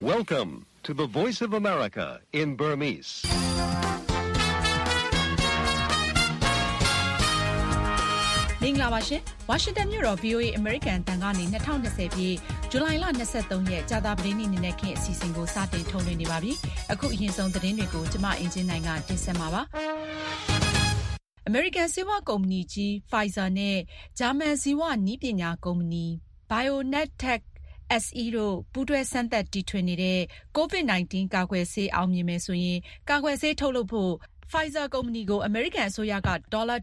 Welcome to the Voice of America in Burmese. မင်္ဂလာပါရှင်။ ဝါရှင်တန်မြို့တော် VOA American တန်ကနေ2020ပြည့်ဇူလိုင်လ23ရက်ကြာသပတေးနေ့နေ့ခင်းအစီအစဉ်ကိုစတင်ထုတ်လွှင့်နေပါပြီ။အခုအရင်ဆုံးသတင်းတွေကိုကျမအင်ဂျင်နိုင်ကတင်ဆက်မှာပါ။ American ဆေးဝါးကုမ္ပဏီကြီး Pfizer နဲ့ဂျာမန်ဇီဝနည်းပညာကုမ္ပဏီ BioNTech SE တို့ပူးတွဲစမ်းသပ်တီထွင်နေတဲ့ COVID-19 ကာကွယ်ဆေးအောင်မြင်မယ်ဆိုရင်ကာကွယ်ဆေးထုတ်လုပ်ဖို့Pfizer ကုမ္ပဏီကိုအမေရိကန်အစိုးရကဒေါ်လာ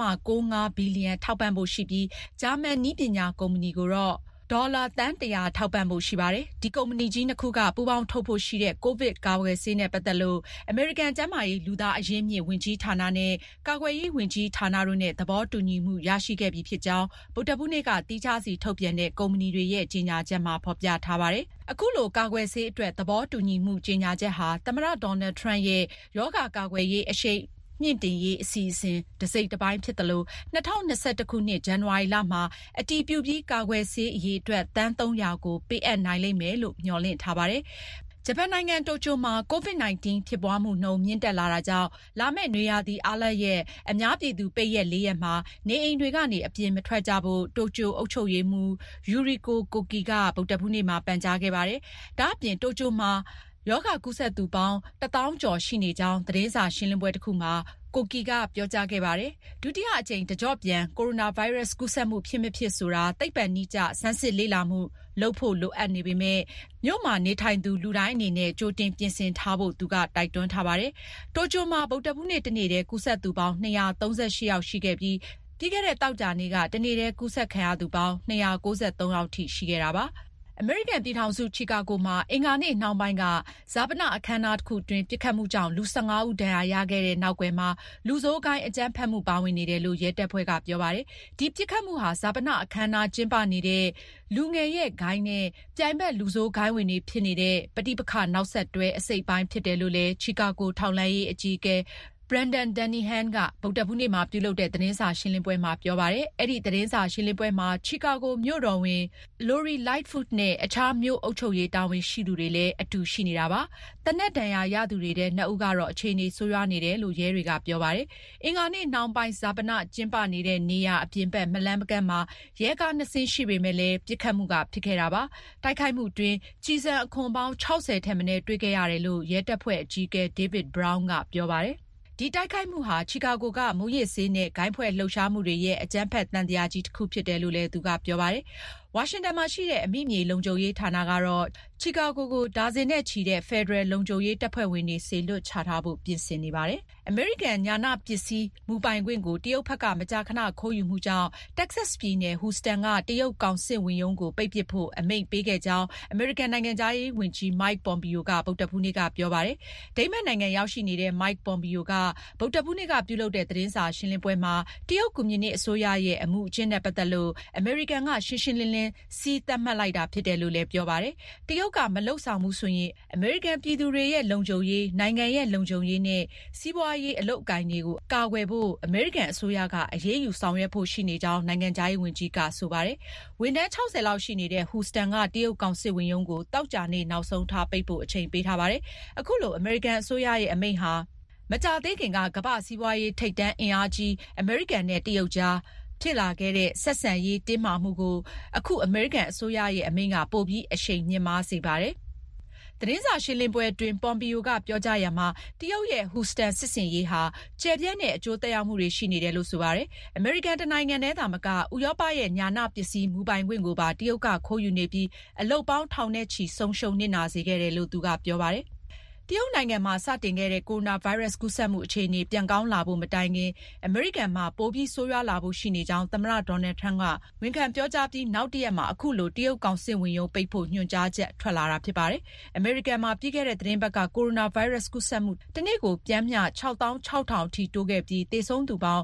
1.95 ဘီလီယံထောက်ပံ့ဖို့ရှိပြီးဂျာမန်နည်းပညာကုမ္ပဏီကိုတော့ဒေါ်လာသန်း100ထောက်ပံ့ဖို့ရှိပါတယ်။ဒီကုမ္ပဏီကြီးနှစ်ခုကပူးပေါင်းထုတ်ဖို့ရှိတဲ့ကိုဗစ်ကာကွယ်ဆေးနဲ့ပတ်သက်လို့အမေရိကန်ကျန်းမာရေးလူသားအရင်းမြစ်ဝန်ကြီးဌာနနဲ့ကာကွယ်ရေးဝန်ကြီးဌာနတို့နဲ့သဘောတူညီမှုရရှိခဲ့ပြီဖြစ်ကြောင်းဗုဒ္ဓဟူးနေ့ကတိကျစီထုတ်ပြန်တဲ့ကုမ္ပဏီတွေရဲ့ကြေညာချက်မှာဖော်ပြထားပါတယ်။အခုလိုကာကွယ်ဆေးအတွက်သဘောတူညီမှုကြေညာချက်ဟာသမ္မတဒေါ်နယ်ထရန့်ရဲ့ရောဂါကာကွယ်ရေးအရှိန်မြင့်တင်ရေးအစီအစဉ်တစိတ်တစ်ပိုင်းဖြစ်တယ်လို့2021ခုနှစ်ဇန်နဝါရီလမှာအတည်ပြုပြီးကာကွယ်ဆေးအရေအတွက်သန်း300ကိုပေးအပ်နိုင်လိမ့်မယ်လို့မျှော်လင့်ထားပါတယ်။ဂျပန်နိုင်ငံတိုကျိုမှာ COVID-19 ဖြစ်ပွားမှုနှုန်းမြင့်တက်လာတာကြောင့်လာမယ့်နွေရာသီအားလပ်ရက်အများပြည်သူပိတ်ရက်4ရက်မှာနေအိမ်တွေကနေအပြင်မထွက်ကြဖို့တိုကျိုအုပ်ချုပ်ရေးမှူးယူရီကိုကိုကီကဗုဒ္ဓဟူးနေ့မှာပန်ကြားခဲ့ပါတယ်။ဒါ့အပြင်တိုကျိုမှာရောဂါကူးစက်သူပေါင်း1000ကျော်ရှိနေကြောင်းသတင်းစာရှင်းလင်းပွဲတစ်ခုမှာကိုကီကပြောကြားခဲ့ပါတယ်။ဒုတိယအကြိမ်တကြော့ပြန်ကိုရိုနာဗိုင်းရပ်စ်ကူးစက်မှုဖြစ်မဖြစ်ဆိုတာသိပ္ပံနည်းကျဆန်းစစ်လေ့လာမှုလုပ်ဖို့လိုအပ်နေပေမဲ့မြို့မှာနေထိုင်သူလူတိုင်းအနေနဲ့ကြိုတင်ပြင်ဆင်ထားဖို့သူကတိုက်တွန်းထားပါတယ်။တိုကျိုမှာဗုဒ္ဓဟူးနေ့တနေ့တည်းကူးစက်သူပေါင်း238ယောက်ရှိခဲ့ပြီးပြီးခဲ့တဲ့သောကြာနေ့ကတနေ့တည်းကူးစက်ခံရသူပေါင်း293ယောက်ထိရှိခဲ့တာပါ။အမေရိကန်ပြည်ထောင်စုချီကာဂိုမှာအင်္ဂါနေ့နှောင်းပိုင်းကဇာပနအခမ်းအနားတစ်ခုတွင်ပစ်ခတ်မှုကြောင့်လူ15ဦးဒဏ်ရာရခဲ့တဲ့နောက်ကွယ်မှာလူဆိုးကိုင်းအကြမ်းဖက်မှုပါဝင်နေတယ်လို့ရဲတပ်ဖွဲ့ကပြောပါတယ်။ဒီပစ်ခတ်မှုဟာဇာပနအခမ်းအနားကျင်းပနေတဲ့လူငယ်ရဲ့ဂိုင်းနဲ့ပြိုင်ဘက်လူဆိုးဂိုင်းဝင်တွေဖြစ်နေတဲ့ပဋိပက္ခနောက်ဆက်တွဲအစိတ်ပိုင်းဖြစ်တယ်လို့လည်းချီကာဂိုထောက်လှမ်းရေးအကြီးအကဲBrendan Danihan ကဗုဒ္ဓဟူးနေ့မှာပြုလုပ်တဲ့သတင်းစာရှင်းလင်းပွဲမှာပြောပါတယ်။အဲ့ဒီသတင်းစာရှင်းလင်းပွဲမှာချီကာဂိုမြို့တော်ဝန် Lori Lightfoot နဲ့အခြားမြို့အုပ်ချုပ်ရေးတာဝန်ရှိသူတွေလည်းအတူရှိနေတာပါ။တနက်ဒဏ်ရာရသူတွေတဲ့2ဦးကတော့အခြေအနေဆိုးရွားနေတယ်လို့ရဲတွေကပြောပါတယ်။အင်္ဂါနေ့နှောင်းပိုင်းဇာပနကျင်းပနေတဲ့နေရအပြင်ဘက်မလန်းမကန်းမှာရဲကား2စင်းရှိပေမဲ့လည်းပစ်ခတ်မှုကဖြစ်ခဲ့တာပါ။တိုက်ခိုက်မှုတွင်ကြီးစံအခွန်ပေါင်း60ထက်မနည်းတွေ့ခဲ့ရတယ်လို့ရဲတပ်ဖွဲ့အကြီးအကဲ David Brown ကပြောပါတယ်။ဒီတိုက်ခိုက်မှုဟာချီကာဂိုကမူရစ်ဆေးနဲ့ဂိုင်းဖွဲ့လှုပ်ရှားမှုတွေရဲ့အကြမ်းဖက်တန်တရားကြီးတစ်ခုဖြစ်တယ်လို့လည်းသူကပြောပါတယ်။ဝါရှင်တန်မှာရှိတဲ့အမိမြေလုံခြုံရေးဌာနကတော့ချီကာဂိုကိုဒါဇင်နဲ့ချီတဲ့ဖက်ဒရယ်လုံခြုံရေးတပ်ဖွဲ့ဝင်တွေစေလွှတ်ချထားဖို့ပြင်ဆင်နေပါတယ်။အမေရိကန်ညာနာပစ္စည်းမူပိုင်ခွင့်ကိုတရုတ်ဘက်ကမကြာခဏခိုးယူမှုကြောင့်တက်ဆက်စ်ပြည်နယ်ဟူစတန်ကတရုတ်ကောင်စစ်ဝင်ရုံးကိုပိတ်ပစ်ဖို့အမိန့်ပေးခဲ့ကြောင်းအမေရိကန်နိုင်ငံသားရေးဝန်ကြီး Mike Pompeo ကဗုဒ္ဓဟူးနေ့ကပြောပါတယ်။ဒိန်းမတ်နိုင်ငံရောက်ရှိနေတဲ့ Mike Pompeo ကဗုဒ္ဓဟူးနေ့ကပြုလုပ်တဲ့သတင်းစာရှင်းလင်းပွဲမှာတရုတ်ကွန်မြူနစ်အစိုးရရဲ့အမှုအကျင့်နဲ့ပတ်သက်လို့အမေရိကန်ကရှင်းရှင်းလင်းလင်းစီးသတ်မှတ်လိုက်တာဖြစ်တယ်လို့လည်းပြောပါတယ်။တရုတ်ကမလှုပ်ဆောင်မှုဆိုရင်အမေရိကန်ပြည်သူတွေရဲ့လုံခြုံရေးနိုင်ငံရဲ့လုံခြုံရေးနဲ့စီးပွားရေးအလုပ်အကိုင်တွေကိုကာကွယ်ဖို့အမေရိကန်အစိုးရကအရေးယူဆောင်ရွက်ဖို့ရှိနေကြောင်းနိုင်ငံခြားရေးဝန်ကြီးကဆိုပါတယ်။ဝန်ထမ်း60လောက်ရှိနေတဲ့ဟူစတန်ကတရုတ်ကောင်စစ်ဝင်ရုံးကိုတောက်ကြနေ့နောက်ဆုံးထားပိတ်ဖို့အချိန်ပေးထားပါတယ်။အခုလိုအမေရိကန်အစိုးရရဲ့အမိန့်ဟာမကြာသေးခင်ကကမ္ဘာစီးပွားရေးထိပ်တန်းအင်အားကြီးအမေရိကန်နဲ့တရုတ်ကြားဖြစ်လာခဲ့တဲ့ဆက်ဆံရေးတင်းမာမှုကိုအခုအမေရိကန်အစိုးရရဲ့အမိန့်ကပိုပြီးအရှိန်မြင့်မားစေပါတယ်။သတင်းစာရှင်းလင်းပွဲအတွင်းပွန်ပီယိုကပြောကြားရမှာတရုတ်ရဲ့ဟူစတန်စစ်စင်ရေးဟာကျယ်ပြန့်တဲ့အကျိုးသက်ရောက်မှုတွေရှိနေတယ်လို့ဆိုပါတယ်။အမေရိကန်တနိုင်ငံတည်းသာမကဥရောပရဲ့ညာနာပစ္စည်းမူပိုင်ခွင့်ကိုပါတရုတ်ကခိုးယူနေပြီးအလုပ်ပေါင်းထောင်နဲ့ချီဆုံးရှုံးနစ်နာစေခဲ့တယ်လို့သူကပြောပါတယ်။တရုတ်နိုင်ငံမှာစတင်ခဲ့တဲ့ကိုရိုနာဗိုင်းရပ်စ်ကူးစက်မှုအခြေအနေပြန်ကောင်းလာဖို့မတိုင်ခင်အမေရိကန်မှာပိုပြီးဆိုးရွားလာဖို့ရှိနေကြောင်းသမ္မတဒေါ်နယ်ထရန့်ကဝန်ခံပြောကြားပြီးနောက်တရက်မှာအခုလိုတရုတ်ကောင်စစ်ဝင်ရုံးပိတ်ဖို့ညွှန်ကြားချက်ထွက်လာတာဖြစ်ပါတယ်။အမေရိကန်မှာပြီးခဲ့တဲ့သတင်းပတ်ကကိုရိုနာဗိုင်းရပ်စ်ကူးစက်မှုတစ်နေ့ကိုပြန်မျှ66000ထိတိုးခဲ့ပြီးသေဆုံးသူပေါင်း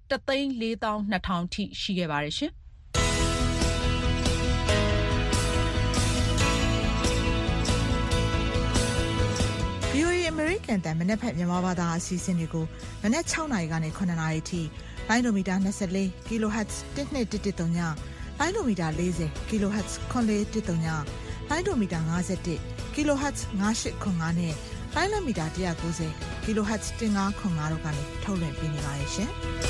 1,420,000ထိရှိခဲ့ပါတယ်ရှင်။ American တန်မနက်ဖြန်မြန်မာဘာသာအစီအစဉ်တွေကိုမနက်6နာရီကနေ9နာရီထိလိုင်းဒိုမီတာ24 kHz 1213ညလိုင်းဒိုမီတာ40 kHz 9413ညလိုင်းဒိုမီတာ51 kHz 98.5နဲ့လိုင်းလမီတာ190 kHz 15.5တို့ကနေထုတ်လွှင့်ပေးနေပါတယ်ရှင်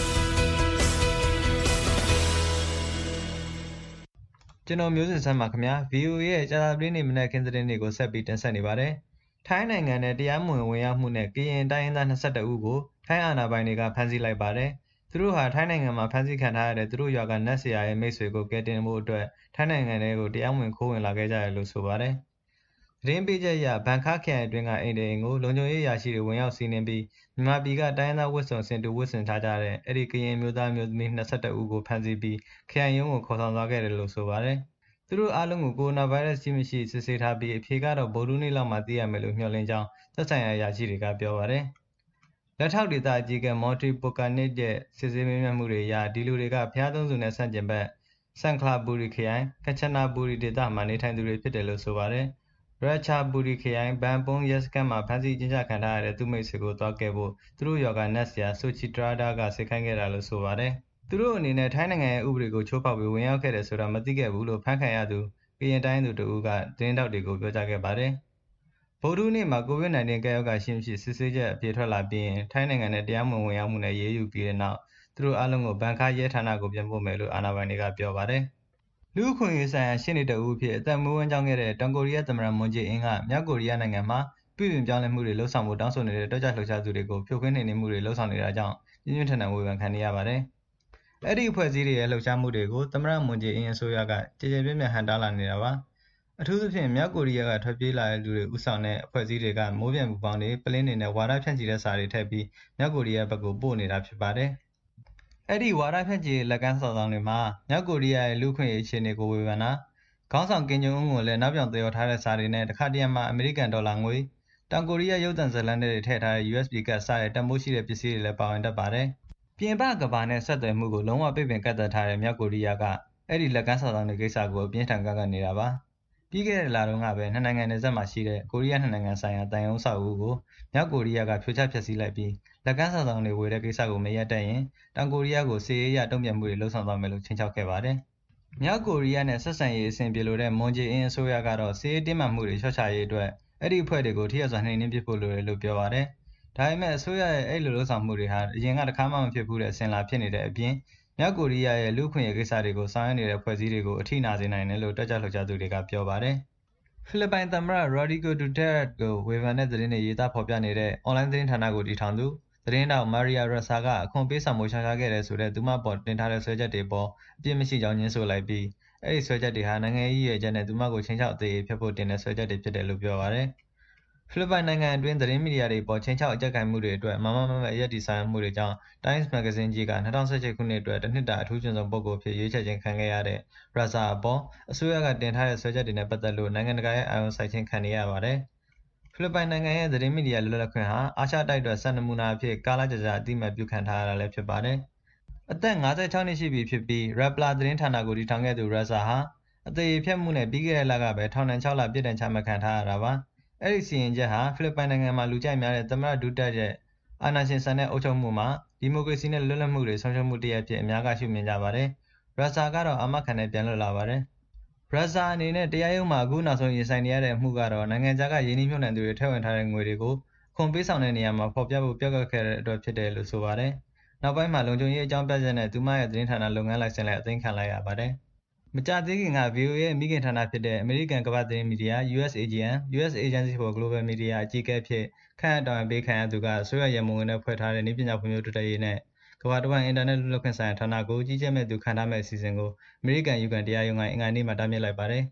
ကျွန်တော်မျိုးစင်ဆန်းပါခင်ဗျာ VOA ရဲ့ကြာသပတေးနေ့မနက်ခင်းသတင်းတွေကိုဆက်ပြီးတင်ဆက်နေပါတယ်ထိုင်းနိုင်ငံနဲ့တရားမဝင်ဝင်ရောက်မှုနဲ့ကရင်တိုင်းရင်းသား22ဦးကိုထိုင်းအာဏာပိုင်တွေကဖမ်းဆီးလိုက်ပါတယ်သူတို့ဟာထိုင်းနိုင်ငံမှာဖမ်းဆီးခံထားရတဲ့သူတို့ရွာကနတ်ဆရာရဲ့မိတ်ဆွေကိုကယ်တင်ဖို့အတွက်ထိုင်းနိုင်ငံထဲကိုတရားဝင်ခိုးဝင်လာခဲ့ကြတယ်လို့ဆိုပါတယ်သတင်းပေးချက်အရဘန်ခါခရိုင်အတွင်းကအိမ်ကိုလုံခြုံရေးရာရှိတွေဝင်ရောက်စီးနင်းပြီးမြန်မာပြည်ကတိုင်းရင်းသားဝတ်စုံစင်တူဝတ်ဆင်ထားကြတဲ့အဲ့ဒီကရင်မျိုးသားမျိုးသမီး22ဦးကိုဖမ်းဆီးပြီးခရိုင်ရုံးကိုခေါ်ဆောင်သွားခဲ့တယ်လို့ဆိုပါတယ်သူတို့အားလုံးကိုကိုရိုနာဗိုင်းရပ်စ်ရှိမရှိစစ်ဆေးထားပြီးအဖြေကတော့ဗုဒ္ဓနေ့လောက်မှသိရမယ်လို့မျှော်လင့်ကြောင်းသက်ဆိုင်ရာအရာရှိတွေကပြောပါတယ်လက်ထောက်ဒေသအကြီးအကဲမော်ထရီပိုကာနစ်ရဲ့စစ်ဆေးမေးမြန်းမှုတွေအရဒီလူတွေကဖျားသုံးစုနဲ့ဆန့်ကျင်ဘက်ဆန်ခလာဘူရီခရိုင်ကချနာဘူရီဒေသမှာနေထိုင်သူတွေဖြစ်တယ်လို့ဆိုပါတယ်ရချာဘူရီခရိုင်ဘန်ပုံးရက်စကန်မှာဖမ်းဆီးကျင်းချခံထားရတဲ့သူမိတ်ဆွေကိုသွားခဲ့ဖို့သူတို့ယောဂနတ်ဆရာဆိုချီတရာဒါကစိတ်ခိုင်းခဲ့တာလို့ဆိုပါတယ်သူတို့အနေနဲ့ထိုင်းနိုင်ငံရဲ့ဥပဒေကိုချိုးဖောက်ပြီးဝင်ရောက်ခဲ့တယ်ဆိုတာမသိခဲ့ဘူးလို့ဖမ်းခံရသူကရင်တိုင်းသူတို့ကတင်းတောက်တွေကိုပြောကြားခဲ့ပါတယ်ဗုဒ္ဓနေ့မှာကိုဗစ် -19 ကပ်ရောဂါရှိမရှိစစ်ဆေးချက်အပြည့်ထွက်လာပြီးရင်ထိုင်းနိုင်ငံနဲ့တရားမဝင်ဝင်ရောက်မှုနဲ့ရေးယူပြီးတဲ့နောက်သူတို့အားလုံးကိုဘန်ခါရဲဌာနကိုပြန်ပို့မယ်လို့အာဏာပိုင်တွေကပြောပါတယ်လူ့အခွင့်အရေးဆိုင်ရာရှင်းနေတအူးဖြစ်အသက်မွေးဝမ်းကြောင်းခဲ့တဲ့တောင်ကိုရီးယားသမ္မတမွန်ဂျေအင်းကမြောက်ကိုရီးယားနိုင်ငံမှာပြည်ပပြောင်းလဲမှုတွေလှုပ်ဆောင်ဖို့တောင်းဆိုနေတဲ့တောက်ကြလှုပ်ရှားသူတွေကိုဖြိုခွင်းနေမှုတွေလှုပ်ဆောင်နေတာကြောင့်ပြင်းပြင်းထန်ထန်ဝေဖန်ခံနေရပါတယ်အဲ့ဒီအဖွဲ့အစည်းတွေရဲ့လှုပ်ရှားမှုတွေကိုသမ္မတမွန်ဂျေအင်းအစိုးရကကြေကြေပြန့်ပြန့်ဟန်တားလာနေတာပါအထူးသဖြင့်မြောက်ကိုရီးယားကထွက်ပြေးလာတဲ့လူတွေဥဆောင်တဲ့အဖွဲ့အစည်းတွေကမိုးပြန်ပူပေါင်းတွေပလင်းတွေနဲ့ဝါဒဖြန့်ချီတဲ့စာတွေထည့်ပြီးမြောက်ကိုရီးယားဘက်ကိုပို့နေတာဖြစ်ပါတယ်အဲ့ဒီဝါဒဖြန့်ချီလက်ကမ်းစော်ဆောင်တွေမှာမြောက်ကိုရီးယားရဲ့လူ့အခွင့်အရေးအခြေအနေကိုဝေဖန်တာခေါင်းဆောင်ကင်ဂျုံအွန်းကိုလည်းနောက်ပြောင်သရော်ထားတဲ့စာတွေနဲ့တစ်ခါတရံမှာအမေရိကန်ဒေါ်လာငွေတောင်ကိုရီးယားရုပ်သံဇာတ်လမ်းတွေထည့်ထားတဲ့ USB ကတ်စတဲ့တန်ဖိုးရှိတဲ့ပစ္စည်းတွေလည်းပါဝင်တတ်ပါတယ်ပြင်ပကဘာနဲ့ဆက်သွယ်မှုကိုလုံးဝပိတ်ပင်ကန့်သတ်ထားတဲ့မြောက်ကိုရီးယားကအဲ့ဒီလက်ကမ်းစော်ဆောင်တွေကိစ္စကိုအပြင်းထန်ကန့်ကွက်နေတာပါပြီးခဲ့တဲ့လတုန်းကပဲနှစ်နိုင်ငံနယ်စပ်မှာရှိတဲ့ကိုရီးယားနှစ်နိုင်ငံဆိုင်ရာတန်ယုံဆောက်အဦကိုမြောက်ကိုရီးယားကဖြိုချဖျက်ဆီးလိုက်ပြီးလက်ကမ်းစော်ဆောင်တွေဝေတဲ့ကိစ္စကိုမရပ်တန့်ရင်တောင်ကိုရီးယားကိုစစ်ရေးအရတုံ့ပြန်မှုတွေလှုံ့ဆော်သွားမယ်လို့ချိန်ချောက်ခဲ့ပါတယ်မြောက်ကိုရီးယားနဲ့ဆက်ဆံရေးအဆင်ပြေလို့တဲ့မွန်ဂျေအင်းအစိုးရကတော့စစ်ရေးတင်းမာမှုတွေလျှော့ချရေးအတွက်အဲ့ဒီအဖွဲ့တွေကိုထိရောက်စွာနှိမ်နင်းပစ်ဖို့လိုတယ်လို့ပြောပါတယ်ဒါပေမဲ့အစိုးရရဲ့အဲ့လိုလှုံ့ဆော်မှုတွေဟာအရင်ကတစ်ခါမှမဖြစ်ဘူးတဲ့အစဉ်လာဖြစ်နေတဲ့အပြင်မြောက်ကိုရီးယားရဲ့လူ့အခွင့်အရေးကိစ္စတွေကိုဆောင်ရွက်နေတဲ့ဖွဲ့စည်းတွေကိုအထိနာစေနိုင်တယ်လို့တက်ကြလှုပ်ရှားသူတွေကပြောပါတယ်ဖိလစ်ပိုင်သမ္မတရိုဒီဂိုဒူတဲရက်ကိုဝေဖန်တဲ့သတင်းတွေရေးသားဖော်ပြနေတဲ့အွန်လိုင်းသတင်းဌာနကိုတည်ထောင်သူသတင်းတောက်မာရီယာရက်ဆာကအခွန်ပေးဆောင်မှုရှားရှားခဲ့တယ်ဆိုတဲ့သူမပေါ်တင်ထားတဲ့ဆွဲချက်တွေပေါ်အပြစ်မရှိကြောင်းညှင်းဆိုလိုက်ပြီးအဲ့ဒီဆွဲချက်တွေဟာနိုင်ငံရေးရည်ရွယ်ချက်နဲ့သူမကိုချင်းချောက်အသေးဖြတ်ဖို့တင်တဲ့ဆွဲချက်တွေဖြစ်တယ်လို့ပြောပါတယ်ဖိလစ်ပိုင်နိုင်ငံအတွင်းသတင်းမီဒီယာတွေပေါ်ချင်းချောက်အကြက်ကိုင်မှုတွေအတွက်မမအရက်တီဆိုင်မှုတွေကြောင့် Times Magazine ကြီးက2018ခုနှစ်အတွက်တစ်နှစ်တာအထူးကျွမ်းဆောင်ပုဂ္ဂိုလ်ဖြစ်ရွေးချယ်ခြင်းခံခဲ့ရတဲ့ရက်ဆာအပေါ်အစိုးရကတင်ထားတဲ့ဆွဲချက်တွေနဲ့ပတ်သက်လို့နိုင်ငံတကာရဲ့အာရုံစိုက်ခြင်းခံနေရပါတယ်ဖိလစ်ပိုင်နိုင်ငံရဲ့သတင်းမီဒီယာလွတ်လပ်ခွင့်ဟာအာရှတိုက်အတွက်စံနမူနာအဖြစ်ကာလကြာကြာအတိအမှတ်ပြုခံထားရတာလည်းဖြစ်ပါတယ်အသက်56နှစ်ရှိပြီဖြစ်ပြီးရပ်ပလာသတင်းဌာနကိုတည်ထောင်ခဲ့သူရက်ဆာဟာအသေးဖြတ်မှုနဲ့ပြီးခဲ့တဲ့လကပဲထောင်ဒဏ်6လပြစ်ဒဏ်ချမှတ်ခံထားရတာပါအဲ့ဒီစီရင်ချက်ဟာဖိလစ်ပိုင်နိုင်ငံမှာလူကြိုက်များတဲ့သမ္မတဒူတက်ရဲ့အာဏာရှင်ဆန်တဲ့အုပ်ချုပ်မှုမှာဒီမိုကရေစီနဲ့လွတ်လပ်မှုတွေဆုံးရှုံးမှုတရဖြစ်အများကရှုမြင်ကြပါတယ်ရက်ဆာကတော့အာမခံနဲ့ပြန်လွတ်လာပါတယ်ရက်ဆာအနေနဲ့တရားရုံးမှာအခုနောက်ဆုံးရင်ဆိုင်နေရတဲ့အမှုကတော့နိုင်ငံခြားကရင်းနှီးမြှုပ်နှံသူတွေထည့်ဝင်ထားတဲ့ငွေတွေကိုခွန်ပေးဆောင်တဲ့နေရာမှာဖော်ပြဖို့ပြောက်ကွက်ခဲ့တဲ့အတွက်ဖြစ်တယ်လို့ဆိုပါတယ်နောက်ပိုင်းမှာလုံခြုံရေးအကြောင်းပြချက်နဲ့သူမရဲ့သတင်းဌာနလုပ်ငန်းလိုင်စင်လည်းအသိမ်းခံလိုက်ရပါတယ်မကြသေးခင်က VOA ရဲ့မိခင်ဌာနဖြစ်တဲ့အမေရိကန်ကမ္ဘာသတင်းမီဒီယာ USAGM US Agency for Global Media အကြီးအကဲဖြစ်ခန့်အပ်တာဝန်ပေးခံရသူကအစိုးရရမုံဝင်နဲ့ဖွဲ့ထားတဲ့နည်းပညာဖွံ့ဖြိုးတိုးတက်ရေးနဲ့ကမ္ဘာတစ်ဝန်းအင်တာနက်လွတ်လပ်ခွင့်ဆိုင်ရာဌာနကိုကြီးကြပ်မဲ့သူခန့်ထားမဲ့အစီအစဉ်ကိုအမေရိကန်ယူကန်တရားရုံးကအင်္ဂါနေ့မှာတားမြစ်လိုက်ပါတယ်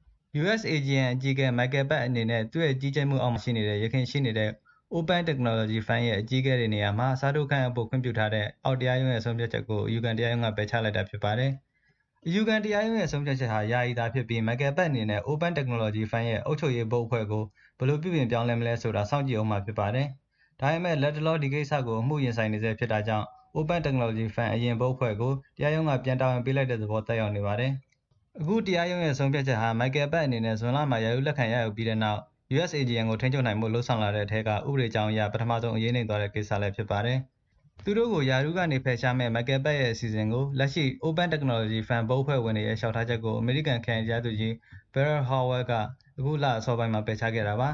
USAGM အကြီးအကဲ Michael Pack အနေနဲ့သူ့ရဲ့ကြီးကြပ်မှုအောက်မှာရှိနေတဲ့ရခိုင်ရှိနေတဲ့ Open Technology Fund ရဲ့အကြီးအကဲတွေနေရာမှာစားထုတ်ခန့်အပ်ဖို့ခွင့်ပြုထားတဲ့အောက်တရားရုံးရဲ့ဆုံးဖြတ်ချက်ကိုယူကန်တရားရုံးကပယ်ချလိုက်တာဖြစ်ပါတယ်ယူကန်တရားရုံးရဲ့ဆုံးဖြတ်ချက်ဟာယာယီသာဖြစ်ပြီး Michael Pack အနေနဲ့ Open Technology Fund ရဲ့အုပ်ချုပ်ရေးဘုတ်အဖွဲ့ကိုဘယ်လိုပြုပြင်ပြောင်းလဲမလဲဆိုတာစောင့်ကြည့်အောင်မှာဖြစ်ပါတယ်။ဒါပေမဲ့လက်တလောဒီကိစ္စကိုအမှုရင်ဆိုင်နေဆဲဖြစ်တာကြောင့် Open Technology Fund အရင်ဘုတ်အဖွဲ့ကိုတရားရုံးကပြန်တာဝန်ပေးလိုက်တဲ့သဘောသက်ရောက်နေပါတယ်။အခုတရားရုံးရဲ့ဆုံးဖြတ်ချက်ဟာ Michael Pack အနေနဲ့ဇွန်လမှာရာထူးလက်ခံရယူပြီးတဲ့နောက် USAGM ကိုထိန်းချုပ်နိုင်မှုလှုံ့ဆော်လာတဲ့အထက်ကဥပဒေကြောင်းအရပထမဆုံးအရေးနှိမ်သွားတဲ့ကိစ္စလည်းဖြစ်ပါတယ်။သူတို့ကိုရာထူးကနေဖယ်ရှားမဲ့ Michael Pack ရဲ့အစီအစဉ်ကိုလက်ရှိ Open Technology Fund ဘုတ်အဖွဲ့ဝင်တွေရဲ့လျှောက်ထားချက်ကိုအမေရိကန်ခရိုင်တရားသူကြီး Beryl Howell ကအခုလအစောပိုင်းမှာပယ်ချခဲ့တာပါ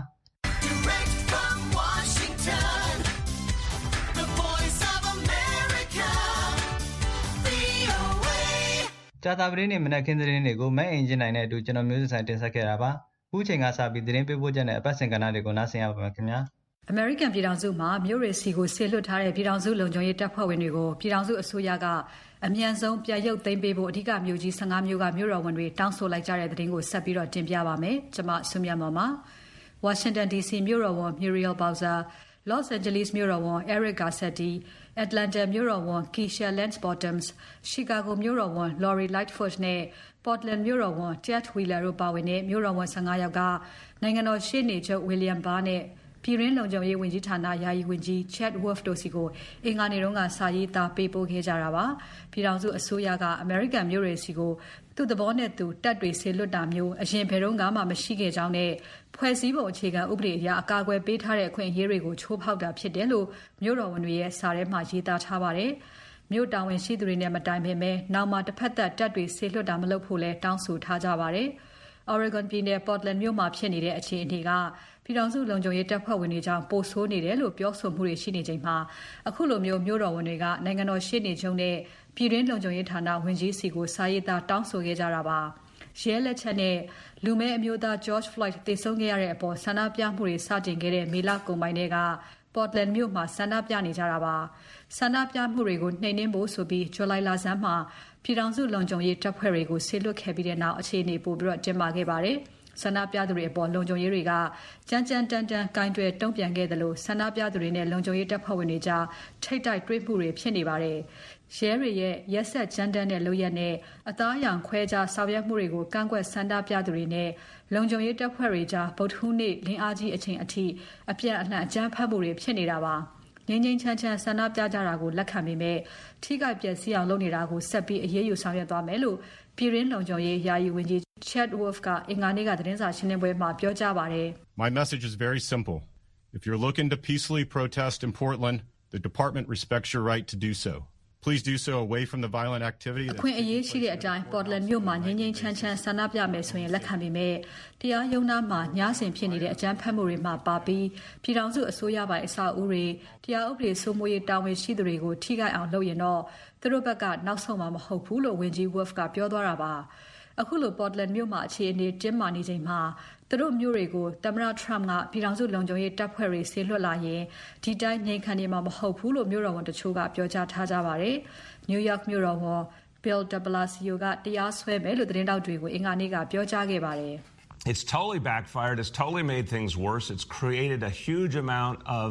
ကြာသပတေးနေ့မနက်ခင်းသတင်းတွေကိုမက်အင်ဂျင်နိုင်နဲ့အတူကျွန်တော်မျိုးစံဆိုင်တင်ဆက်ခဲ့တာပါအခုချိန်ကစပြီးသတင်းပေးပို့ချက်နဲ့အပတ်စဉ်ကဏ္ဍတွေကိုနားဆင်ရပါမယ်ခင်ဗျာအမေရိကန်ပြည်ထောင်စုမှာမြို့တွေစီကိုဆေလွတ်ထားတဲ့ပြည်ထောင်စုလုံခြုံရေးတပ်ဖွဲ့ဝင်တွေကိုပြည်ထောင်စုအစိုးရကအမြန်ဆုံးပြန်ရုပ်သိမ်းပေးဖို့အဓိကမြို့ကြီး15မြို့ကမြို့တော်ဝန်တွေတောင်းဆိုလိုက်ကြတဲ့သတင်းကိုဆက်ပြီးတော့တင်ပြပါမယ်။ကျွန်မဆွမြတ်မော်ပါ။ Washington DC မြို့တော်ဝန် Muriel Bowser, Los Angeles မြို့တော်ဝန် Eric Garcetti, Atlanta မြို့တော်ဝန် Keisha Lance Bottoms, Chicago မြို့တော်ဝန် Lori Lightfoot နဲ့ Portland မြို့တော်ဝန် Ted Wheeler တို့ပါဝင်တဲ့မြို့တော်ဝန်15ယောက်ကနိုင်ငံတော်ရှေ့နေချုပ် William Barr နဲ့ပြည်ရင်းလုံခြုံရေးဝန်ကြီးဌာနယာယီဝန်ကြီး Chad Wolf တို့စီကိုအင်္ဂါနေ့တုန်းကစာရေးသားပေးပို့ခဲ့ကြတာပါ။ပြည်ထောင်စုအစိုးရကအမေရိကန်မြို့တွေစီကိုသူ့သဘောနဲ့သူတပ်တွေဆေလွတ်တာမျိုးအရင်ဘယ်တော့မှမရှိခဲ့ကြောင်းနဲ့ဖွဲ့စည်းပုံအခြေခံဥပဒေအရအကာအကွယ်ပေးထားတဲ့အခွင့်အရေးတွေကိုချိုးဖောက်တာဖြစ်တယ်လို့မြို့တော်ဝန်တွေရဲ့စာထဲမှာရေးသားထားပါတယ်။မြို့တာဝန်ရှိသူတွေနဲ့မတိုင်ပင်ပဲနောက်မှတစ်ဖက်သက်တပ်တွေဆေလွတ်တာမလုပ်ဖို့လဲတောင်းဆိုထားကြပါတယ်။ Oregon ပြည်နယ် Portland မြို့မှာဖြစ်နေတဲ့အခြေအနေကပြည်ထောင်စုလုံခြုံရေးတပ်ဖွဲ့ဝင်တွေကြောင့်ပိုဆိုးနေတယ်လို့ပြောဆိုမှုတွေရှိနေချိန်မှာအခုလိုမြို့တော်ဝန်တွေကနိုင်ငံတော်ရှေ့နေချုပ်နဲ့ပြည်တွင်းလုံခြုံရေးဌာနဝန်ကြီးစီကိုစာရေးသားတောင်းဆိုခဲ့ကြတာပါ။ရဲလက်ချက်နဲ့လူမဲအမျိုးသား George Floyd သေဆုံးခဲ့ရတဲ့အပေါ်ဆန္ဒပြမှုတွေစတင်ခဲ့တဲ့မေလကုန်ပိုင်းတွေက Portland မြို့မှာဆန္ဒပြနေကြတာပါ။ဆန္ဒပြမှုတွေကိုနှိမ်နင်းဖို့ဆိုပြီးဇူလိုင်လဆန်းမှာပြည်ထောင်စုလုံခြုံရေးတပ်ဖွဲ့တွေကိုဆေလွတ်ခဲ့ပြီးတဲ့နောက်အခြေအနေပိုပြီးတင်းမာခဲ့ပါတယ်။ဆန္ဒပြသူတွေအပေါ်လုံခြုံရေးတွေကကြမ်းကြမ်းတမ်းတမ်းကင်တွယ်တုံ့ပြန်ခဲ့တယ်လို့ဆန္ဒပြသူတွေနဲ့လုံခြုံရေးတပ်ဖွဲ့ဝင်တွေကြားထိတ်တိုက်တွေ့မှုတွေဖြစ်နေပါတယ်။ရဲတွေရဲ့ရက်ဆက်ကြမ်းတမ်းတဲ့လုပ်ရက်နဲ့အသားအရောင်ခွဲခြားဆောင်ရွက်မှုတွေကိုကန့်ကွက်ဆန္ဒပြသူတွေနဲ့လုံခြုံရေးတပ်ဖွဲ့တွေကြားဗုဒ္ဓဟူးနေ့လင်းအားကြီးအချိန်အထိအပြန်အလှန်အကြမ်းဖက်မှုတွေဖြစ်နေတာပါ။ငြိမ်းငြိမ်းချမ်းချမ်းဆန္ဒပြကြတာကိုလက်ခံပေမဲ့ထိခိုက်ပျက်စီးအောင်လုပ်နေတာကိုဆက်ပြီးအရေးယူဆောင်ရွက်သွားမယ်လို့ပြည်ရင်းလုံခြုံရေးယာယီဝန်ကြီး Chad Wolf ကအင်္ဂါနေ့ကသတင်းစာရှင်းလင်းပွဲမှာပြောကြားပါတယ်။ My message is very simple. If you're looking to peacefully protest in Portland, the department respects your right to do so. Please do so away from the violent activity. အခွင့်အရေးရှိတဲ့အတိုင်း Portland မြို့မှာငြိမ်းငြိမ်းချမ်းချမ်းဆန္ဒပြမယ်ဆိုရင်လက်ခံပေမဲ့တရားရုံးသားမှာညစဉ်ဖြစ်နေတဲ့အကြမ်းဖက်မှုတွေမှာပါပြီးပြည်ထောင်စုအစိုးရပိုင်အဆောက်အဦတွေတရားဥပဒေစိုးမိုးရေးတာဝန်ရှိသူတွေကိုထိခိုက်အောင်လုပ်ရင်တော့သူတို့ဘက်ကနောက်ဆုံးမှာမဟုတ်ဘူးလို့ဝန်ကြီး Wolf ကပြောသွားတာပါအခုလို Portland မြို့မှာအခြေအနေတင်းမာနေချိန်မှာသူတို့မြို့တွေကိုသမ္မတ Trump ကပြည်ထောင်စုလုံခြုံရေးတပ်ဖွဲ့တွေဆေလွတ်လာရင်ဒီတိုင်းငြိမ်ခံနေမှာမဟုတ်ဘူးလို့မြို့တော်ဝန်တချို့ကပြောကြားထားကြပါတယ်။ New York မြို့တော်ဝန် Bill de Blasio ကတရားစွဲမယ်လို့သတင်းတောက်တွေကိုအင်္ဂါနေ့ကပြောကြားခဲ့ပါတယ်။ It's totally backfired. It's totally made things worse. It's created a huge amount of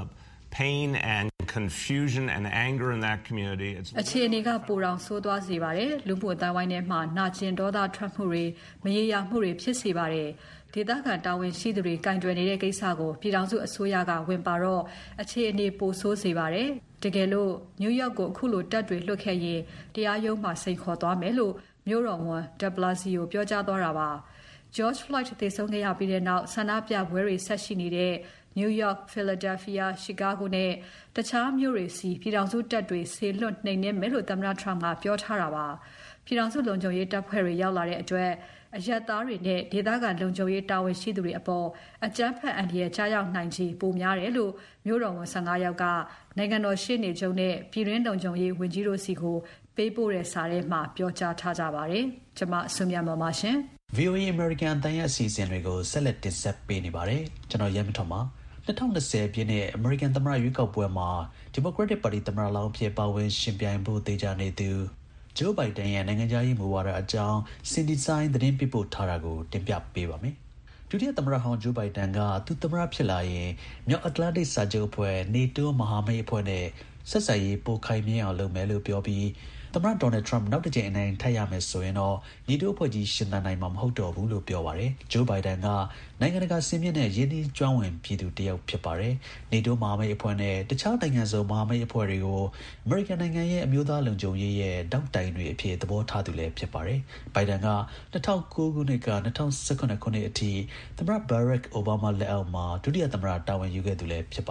pain and confusion and anger in that community. အခြေအနေကပိုတောင်ဆိုးသွားစေပါတယ်။လူမှုအတိုင်းဝိုင်းထဲမှာနာကျင်ဒေါသထွက်မှုတွေမရေရာမှုတွေဖြစ်စေပါတယ်။ဒေသခံတာဝန်ရှိသူတွေကင်တွယ်နေတဲ့ကိစ္စကိုပြည်ထောင်စုအစိုးရကဝင်ပါတော့အခြေအနေပိုဆိုးစေပါတယ်။တကယ်လို့နယူးယောက်ကိုအခုလိုတပ်တွေလွှတ်ခဲ့ရင်တရားရုံးမှာစိန်ခေါ်သွားမယ်လို့မြို့တော်ဝန် de Blasio ပြောကြားသွားတာပါ။ George Floyd သေဆုံးခဲ့ရပြီးတဲ့နောက်ဆန္ဒပြပွဲတွေဆက်ရှိနေတဲ့New York, Philadelphia, Chicago နဲ့တခြားမြို့တွေစီပြည်ထောင်စုတပ်တွေဆေလွတ်နှိမ်နင်းမယ်လို့သမ္မတ Trump ကပြောထားတာပါ။ပြည်ထောင်စုလုံခြုံရေးတပ်ဖွဲ့တွေရောက်လာတဲ့အတွက်အရပ်သားတွေနဲ့ဒေသခံလုံခြုံရေးတာဝန်ရှိသူတွေအပေါ်အကြမ်းဖက်အန္တရာယ်ကြားရောက်နိုင်ခြေပိုများတယ်လို့မြို့တော်ဝန်15ယောက်ကနိုင်ငံတော်ရှေ့နေချုပ်နဲ့ပြည်တွင်းလုံခြုံရေးဝန်ကြီးတို့စီကိုပေးပို့တဲ့စာထဲမှာပြောကြားထားကြပါတယ်။ကျွန်မဆွမြတ်မော်ပါရှင်။ VOA American တန်ရဲ့အစီအစဉ်တွေကိုဆက်လက်တင်ဆက်ပေးနေပါတယ်။ကျွန်တော်ရဲမထွန်းပါ2020ပြည့်နှစ်အမေရိကန်သမ္မတရွေးကောက်ပွဲမှာ Democratic Party သမ္မတလောင်းဖြစ်ပါဝင်ရှင်ပြိုင်ဖို့သေချာနေသူ Joe Biden ရဲ့နိုင်ငံခြားရေးမူဝါဒအကြောင်း Cindy Sain သတင်းပေးပို့ထားတာကိုတင်ပြပေးပါမယ်။ဒုတိယသမ္မတဟောင်း Joe Biden ကသူသမ္မတဖြစ်လာရင်မြောက်အတ္တလန္တိတ်စာချုပ်အဖွဲ့ NATO မဟာမိတ်အဖွဲ့နဲ့ဆက်ဆံရေးပိုခိုင်မြဲအောင်လုပ်မယ်လို့ပြောပြီးသမ္မတ Donald Trump နောက်တစ်ကြိမ်အနိုင်ထပ်ရမယ်ဆိုရင်တော့ NATO အဖွဲ့ကြီးရှင်သန်နိုင်မှာမဟုတ်တော့ဘူးလို့ပြောပါတယ်။ Joe Biden ကနိုင်ငံတကာစင်မြင့်တဲ့ရင်းနှီးကျွမ်းဝင်ပြည်သူတစ်ယောက်ဖြစ်ပါတယ်။ NATO မဟာမိတ်အဖွဲ့နဲ့တခြားနိုင်ငံစုံမဟာမိတ်အဖွဲ့တွေကိုအမေရိကန်နိုင်ငံရဲ့အမျိုးသားလုံခြုံရေးရဲ့တောက်တိုင်တွေအဖြစ်သဘောထားသူလည်းဖြစ်ပါတယ်။ Biden က2009ခုနှစ်က2018ခုနှစ်အထိသမ္မတ Barack Obama လက်အောက်မှာဒုတိယသမ္မတတာဝန်ယူခဲ့သူလည်းဖြစ်ပါတယ်။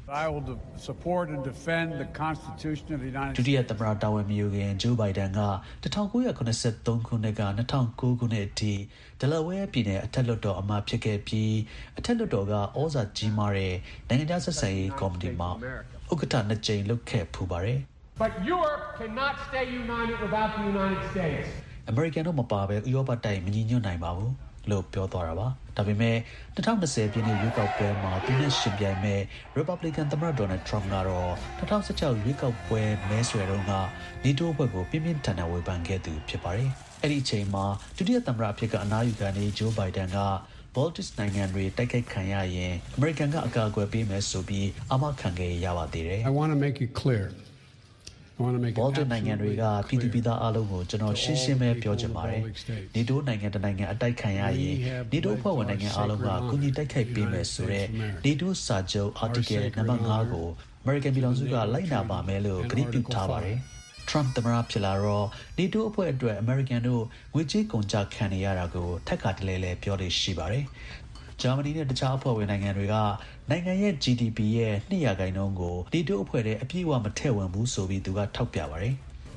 I will support and defend the Constitution of the United States. ဒုတိယသမ္မတတာဝန်မယူခင်ဂျိုးဘိုင်ဒန်က1983ခုနှစ်က2009ခုနှစ်အထိဒလာဝဲပြည်နယ်အထက်လွှတ်တော်အမတ်ဖြစ်ခဲ့ပြီးအထက်လွှတ်တော်ကဩဇာကြီးမားတဲ့နိုင်ငံခြားဆက်ဆံရေးကော်မတီမှာဥက္ကဋ္ဌ2ကြိမ်လုပ်ခဲ့ဖူးပါတယ် But Europe cannot stay united without the United States. အမေရိကန်တို့မပါဘဲဥရောပတိုက်မညီညွတ်နိုင်ပါဘူးလို့ပြောသွားတာပါဒါပေမဲ့2020ပြည့်နှစ်ရွေးကောက်ပွဲမှာသူနဲ့ရှင်ပြိုင်မဲ့ Republican သမ္မတ Donald Trump ကတော့2016ရွေးကောက်ပွဲမဲဆွယ်တုန်းက NATO ဘက်ကိုပြင်းပြင်းထန်ထန်ဝေဖန်ခဲ့သူဖြစ်ပါတယ်အဲ့ဒီအချိန်မှာဒုတိယသမ္မတအဖြစ်ကအနားယူခံနေဂျိုးဘိုင်ဒန်က Baltic နိုင်ငံတွေတိုက်ခိုက်ခံရရင်အမေရိကန်ကအကာအကွယ်ပေးမယ်ဆိုပြီးအာမခံခဲ့ရပါသေးတယ် I want to make it clear Baltic နိုင်ငံတွေကပြည်သူပြည်သားအားလုံးကိုကျွန်တော်ရှင်းရှင်းပဲပြောချင်ပါတယ်။ NATO နိုင်ငံတစ်နိုင်ငံအတိုက်ခံရရင် NATO ဖွဲ့ဝင်နိုင်ငံအားလုံးကကူညီတိုက်ခိုက်ပေးမယ်ဆိုတဲ့ NATO စာချုပ် Article နံပါတ်5ကို American ပြည်ထောင်စုကလိုက်နာပါမယ်လို့ကတိပြုထားပါတယ်။ Trump သမ္မတဖြစ်လာတော့ NATO အဖွဲ့အတွက် American တို့ငွေကြေးကုန်ကျခံနေရတာကိုထပ်ခါတလဲလဲပြောလို့ရှိပါတယ်။ ဂျာမနီနဲ့တခြားအဖွဲ့ဝင်နိုင်ငံတွေကနိုင်ငံရဲ့ GDP ရဲ့2%ကို NATO အဖွဲ့ထဲအပြည့်အဝမထည့်ဝင်ဘူးဆိုပြီးသူကထောက်ပြပါတယ်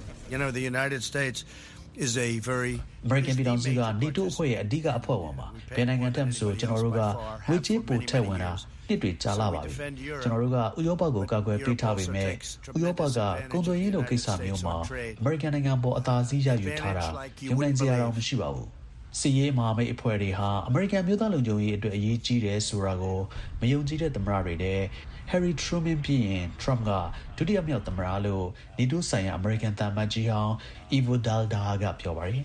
the United States is a very American ပြည်ထောင်စုက NATO အဖွဲ့ရဲ့အဓိကအဖွဲ့ဝင်ပါဘယ်နိုင်ငံတက်မဆိုကျွန်တော်တို့ကငွေကြေးပိုထည့်ဝင်တာနှစ်တွေကြာလာပါပြီကျွန်တော်တို့ကဥရောပကိုကာကွယ်ပေးထားပေမဲ့ဥရောပကကုန်သွယ်ရေးလိုကိစ္စမျိုးမှာ American နိုင်ငံပေါ်အသာစီးရယူထားတာယုံနိုင်စရာတော့မရှိပါဘူးစီရေးမဟာမိတ်အဖွဲ့တွေဟာအမေရိကန်မျိုးသားလုံခြုံရေးအတွက်အရေးကြီးတယ်ဆိုတာကိုမယုံကြည်တဲ့သမ္မတတွေတဲ့ Harry Truman ပြီးရင် Trump ကဒုတိယမြောက်သမ္မတလို့ NATO ဆိုင်ရာအမေရိကန်သံအမတ်ကြီးဟောင်း Ivo Daalder ကပြောပါတယ်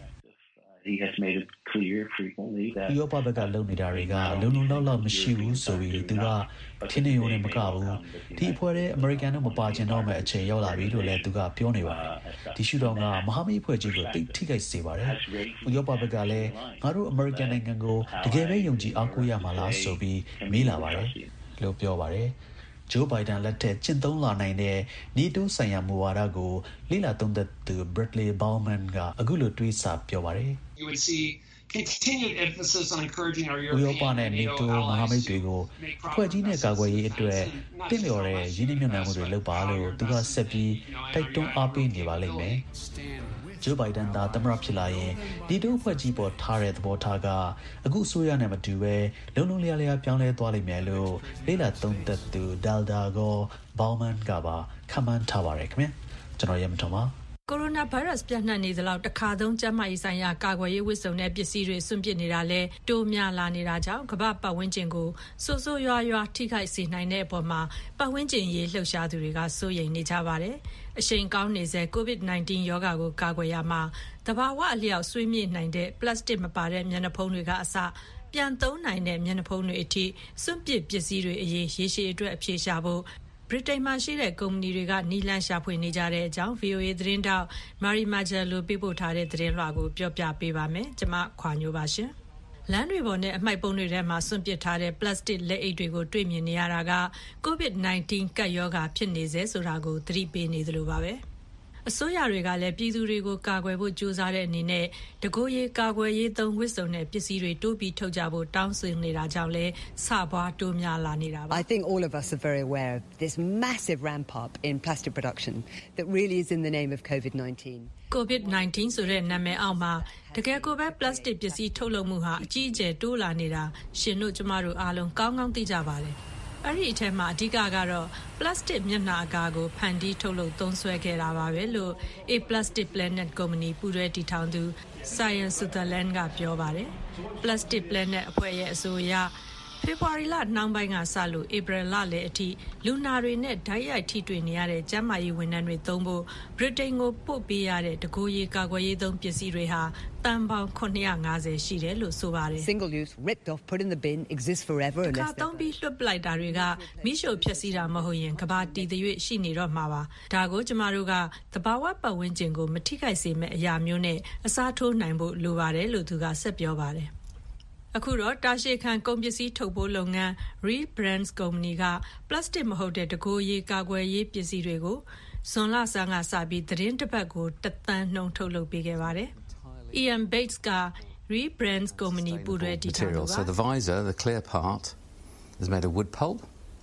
He has made it clear frequently that ဥရောပဘက်ကလုံနေတာတွေကလုံလောက်မရှိဘူးဆိုပြီးသူကထင်းနေရုံနဲ့မကဘူးဒီအဖွဲ့ရဲ့အမေရိကန်တို့မပါချင်တော့မဲ့အချိန်ရောက်လာပြီလို့လည်းသူကပြောနေပါတယ်ဒီရှုထောင့်ကမဟာမိတ်အဖွဲ့ကြီးကိုတိတ်ထိခိုက်စေပါတယ်ဥရောပဘက်ကလည်းငါတို့အမေရိကန်နိုင်ငံကိုတကယ်ပဲယုံကြည်အားကိုးရမှာလားဆိုပြီးမေးလာပါတယ်လို့ပြောပါတယ်ဂျိုးဘိုင်ဒန်လက်ထက်ကျင့်သုံးလာနိုင်တဲ့ NATO ဆိုင်ရာမူဝါဒကိုလေ့လာသုံးသပ်သူ Bradley Bowman ကအခုလိုတွေးဆပြောပါတယ် You would see continued emphasis on encouraging our European ဥရောပနဲ့ NATO မဟာမိတ်တွေကိုအဖွဲ့ကြီးနဲ့ကာကွယ်ရေးအတွက်တင့်လျော်တဲ့ရင်းနှီးမြှုပ်နှံမှုတွေလုပ်ပါလို့သူကဆက်ပြီးတိုက်တွန်းအားပေးနေပါလိမ့်မယ်ဂျိုးဘိုင်ဒန်သာသမ္မတဖြစ်လာရင် NATO အဖွဲ့ကြီးပေါ်ထားတဲ့သဘောထားကအခုအစိုးရနဲ့မတူပဲလုံလျားပြောင်းလဲသွားလိမ့်မယ်လို့လေ့လာသုံးသပ်သူ Daalder ကို Bowman ကပါခန့်မှန်းထားပါတယ်ခင်ဗျာကျွန်တော်ရမထမကိုရိုနာဗိုင်းရပ်စ်ပြန့်နှံ့နေသလောက်တစ်ခါသုံးကျန်းမာရေးဆိုင်ရာကာကွယ်ရေးဝတ်စုံနဲ့ပစ္စည်းတွေစွန့်ပစ်နေတာလဲတိုးများလာနေတာကြောင့်ကမ္ဘာပတ်ဝန်းကျင်ကိုဆိုးဆိုးရွားရွားထိခိုက်စေနိုင်တဲ့အပေါ်မှာပတ်ဝန်းကျင်ရေးလှုပ်ရှားသူတွေကစိုးရိမ်နေကြပါတယ်။အရှိန်ကောင်းနေစေ COVID-19 ရောဂါကိုကာကွယ်ရမှာတဘာဝအလျောက်ဆွေးမြေ့နိုင်တဲ့ပလတ်စတစ်မပါတဲ့မျက်နှာဖုံးတွေကအစပြန်သုံးနိုင်တဲ့မျက်နှာဖုံးတွေအထိစွန့်ပစ်ပစ္စည်းတွေအရေးရေရှည်အတွက်အဖြေရှာဖို့ဗြိတိန်မှာရှိတဲ့ကုမ္ပဏီတွေကနီလန်းရှာဖွေနေကြတဲ့အကြောင်း VOA သတင်းတောက်မာရီမာဂျယ်လိုပေးပို့ထားတဲ့သတင်းလွှာကိုပြောပြပေးပါမယ်။ကျွန်မခွာညိုပါရှင်။လမ်းတွေပေါ်နဲ့အမှိုက်ပုံတွေထဲမှာစွန့်ပစ်ထားတဲ့ပလတ်စတစ်လက်အိတ်တွေကိုတွေ့မြင်နေရတာက COVID-19 ကပ်ရောဂါဖြစ်နေစေဆိုတာကိုသတိပေးနေသလိုပါပဲ။အစိုးရတွေကလည်းပြည်သူတွေကိုကာကွယ်ဖို့ကြိုးစားတဲ့အနေနဲ့တကိုယ်ရေးကာကွယ်ရေးသုံးဝတ်စုံနဲ့ပစ္စည်းတွေတိုးပြီးထုတ်ကြဖို့တောင်းဆိုနေတာကြောင့်လဲစပွားတိုးများလာနေတာပါ I think all of us are very aware of this massive ramp up in plastic production that really is in the name of COVID-19. COVID-19 ဆိုတဲ့နာမည်အောက်မှာတကယ်ကိုပဲပလတ်စတစ်ပစ္စည်းထုတ်လုပ်မှုဟာအကြီးအကျယ်တိုးလာနေတာရှင်တို့ကျမတို့အားလုံးကောင်းကောင်းသိကြပါတယ်အဲ့ဒီအထက်မှာအဓိကကတော့ပလတ်စတစ်မျက်နှာအကာကိုဖန်တီးထုတ်လုပ်သုံးစွဲခဲ့တာပါပဲလို့ A Plastic Planet ကုမ္ပဏီပူးတွဲတည်ထောင်သူ Science Sutherland ကပြောပါတယ် Plastic Planet အဖွဲ့ရဲ့အဆိုအရဖေဖော်ဝါရီလနှောင်းပိုင်းကစလို့ဧပြီလလယ်အထိလူနာတွေနဲ့ဓာတ်ရိုက်ထိတွေ့နေရတဲ့ကျန်းမာရေးဝန်ထမ်းတွေသုံးဖို့ဗြိတိန်ကိုပို့ပေးရတဲ့တကိုယ်ရေးကာကွယ်ရေးသုံးပစ္စည်းတွေဟာတန်ပေါင်း950ရှိတယ်လို့ဆိုပါတယ် Single use ripped off put in the bin exists forever unless တစ်ခါသုံးပြီးလွှတ်ပလိုက်တာတွေကမိရှို့ဖျက်ဆီးတာမဟုတ်ရင်ကဘာတီတရွေ့ရှိနေတော့မှာပါဒါကိုကျမတို့ကသဘာဝပတ်ဝန်းကျင်ကိုမထိခိုက်စေမဲ့အရာမျိုးနဲ့အစားထိုးနိုင်ဖို့လိုပါတယ်လို့သူကဆက်ပြောပါတယ်အခုတော့တာရှည်ခံကုန်ပစ္စည်းထုတ်ပိုးလုပ်ငန်း Rebrands ကုမ္ပဏီကပလတ်စတစ်မဟုတ်တဲ့တကိုယ်ရေးကာကွယ်ရေးပစ္စည်းတွေကိုဇွန်လဆန်းကစပြီးသတင်းတစ်ပတ်ကို1သန်းနှုန်းထုတ်လုပ်ပေးခဲ့ပါတယ်။ Ian Bates က Rebrands ကုမ္ပဏီပူးတွဲတည်ထောင်သူပါ So the visor, the clear part, is made of wood pulp.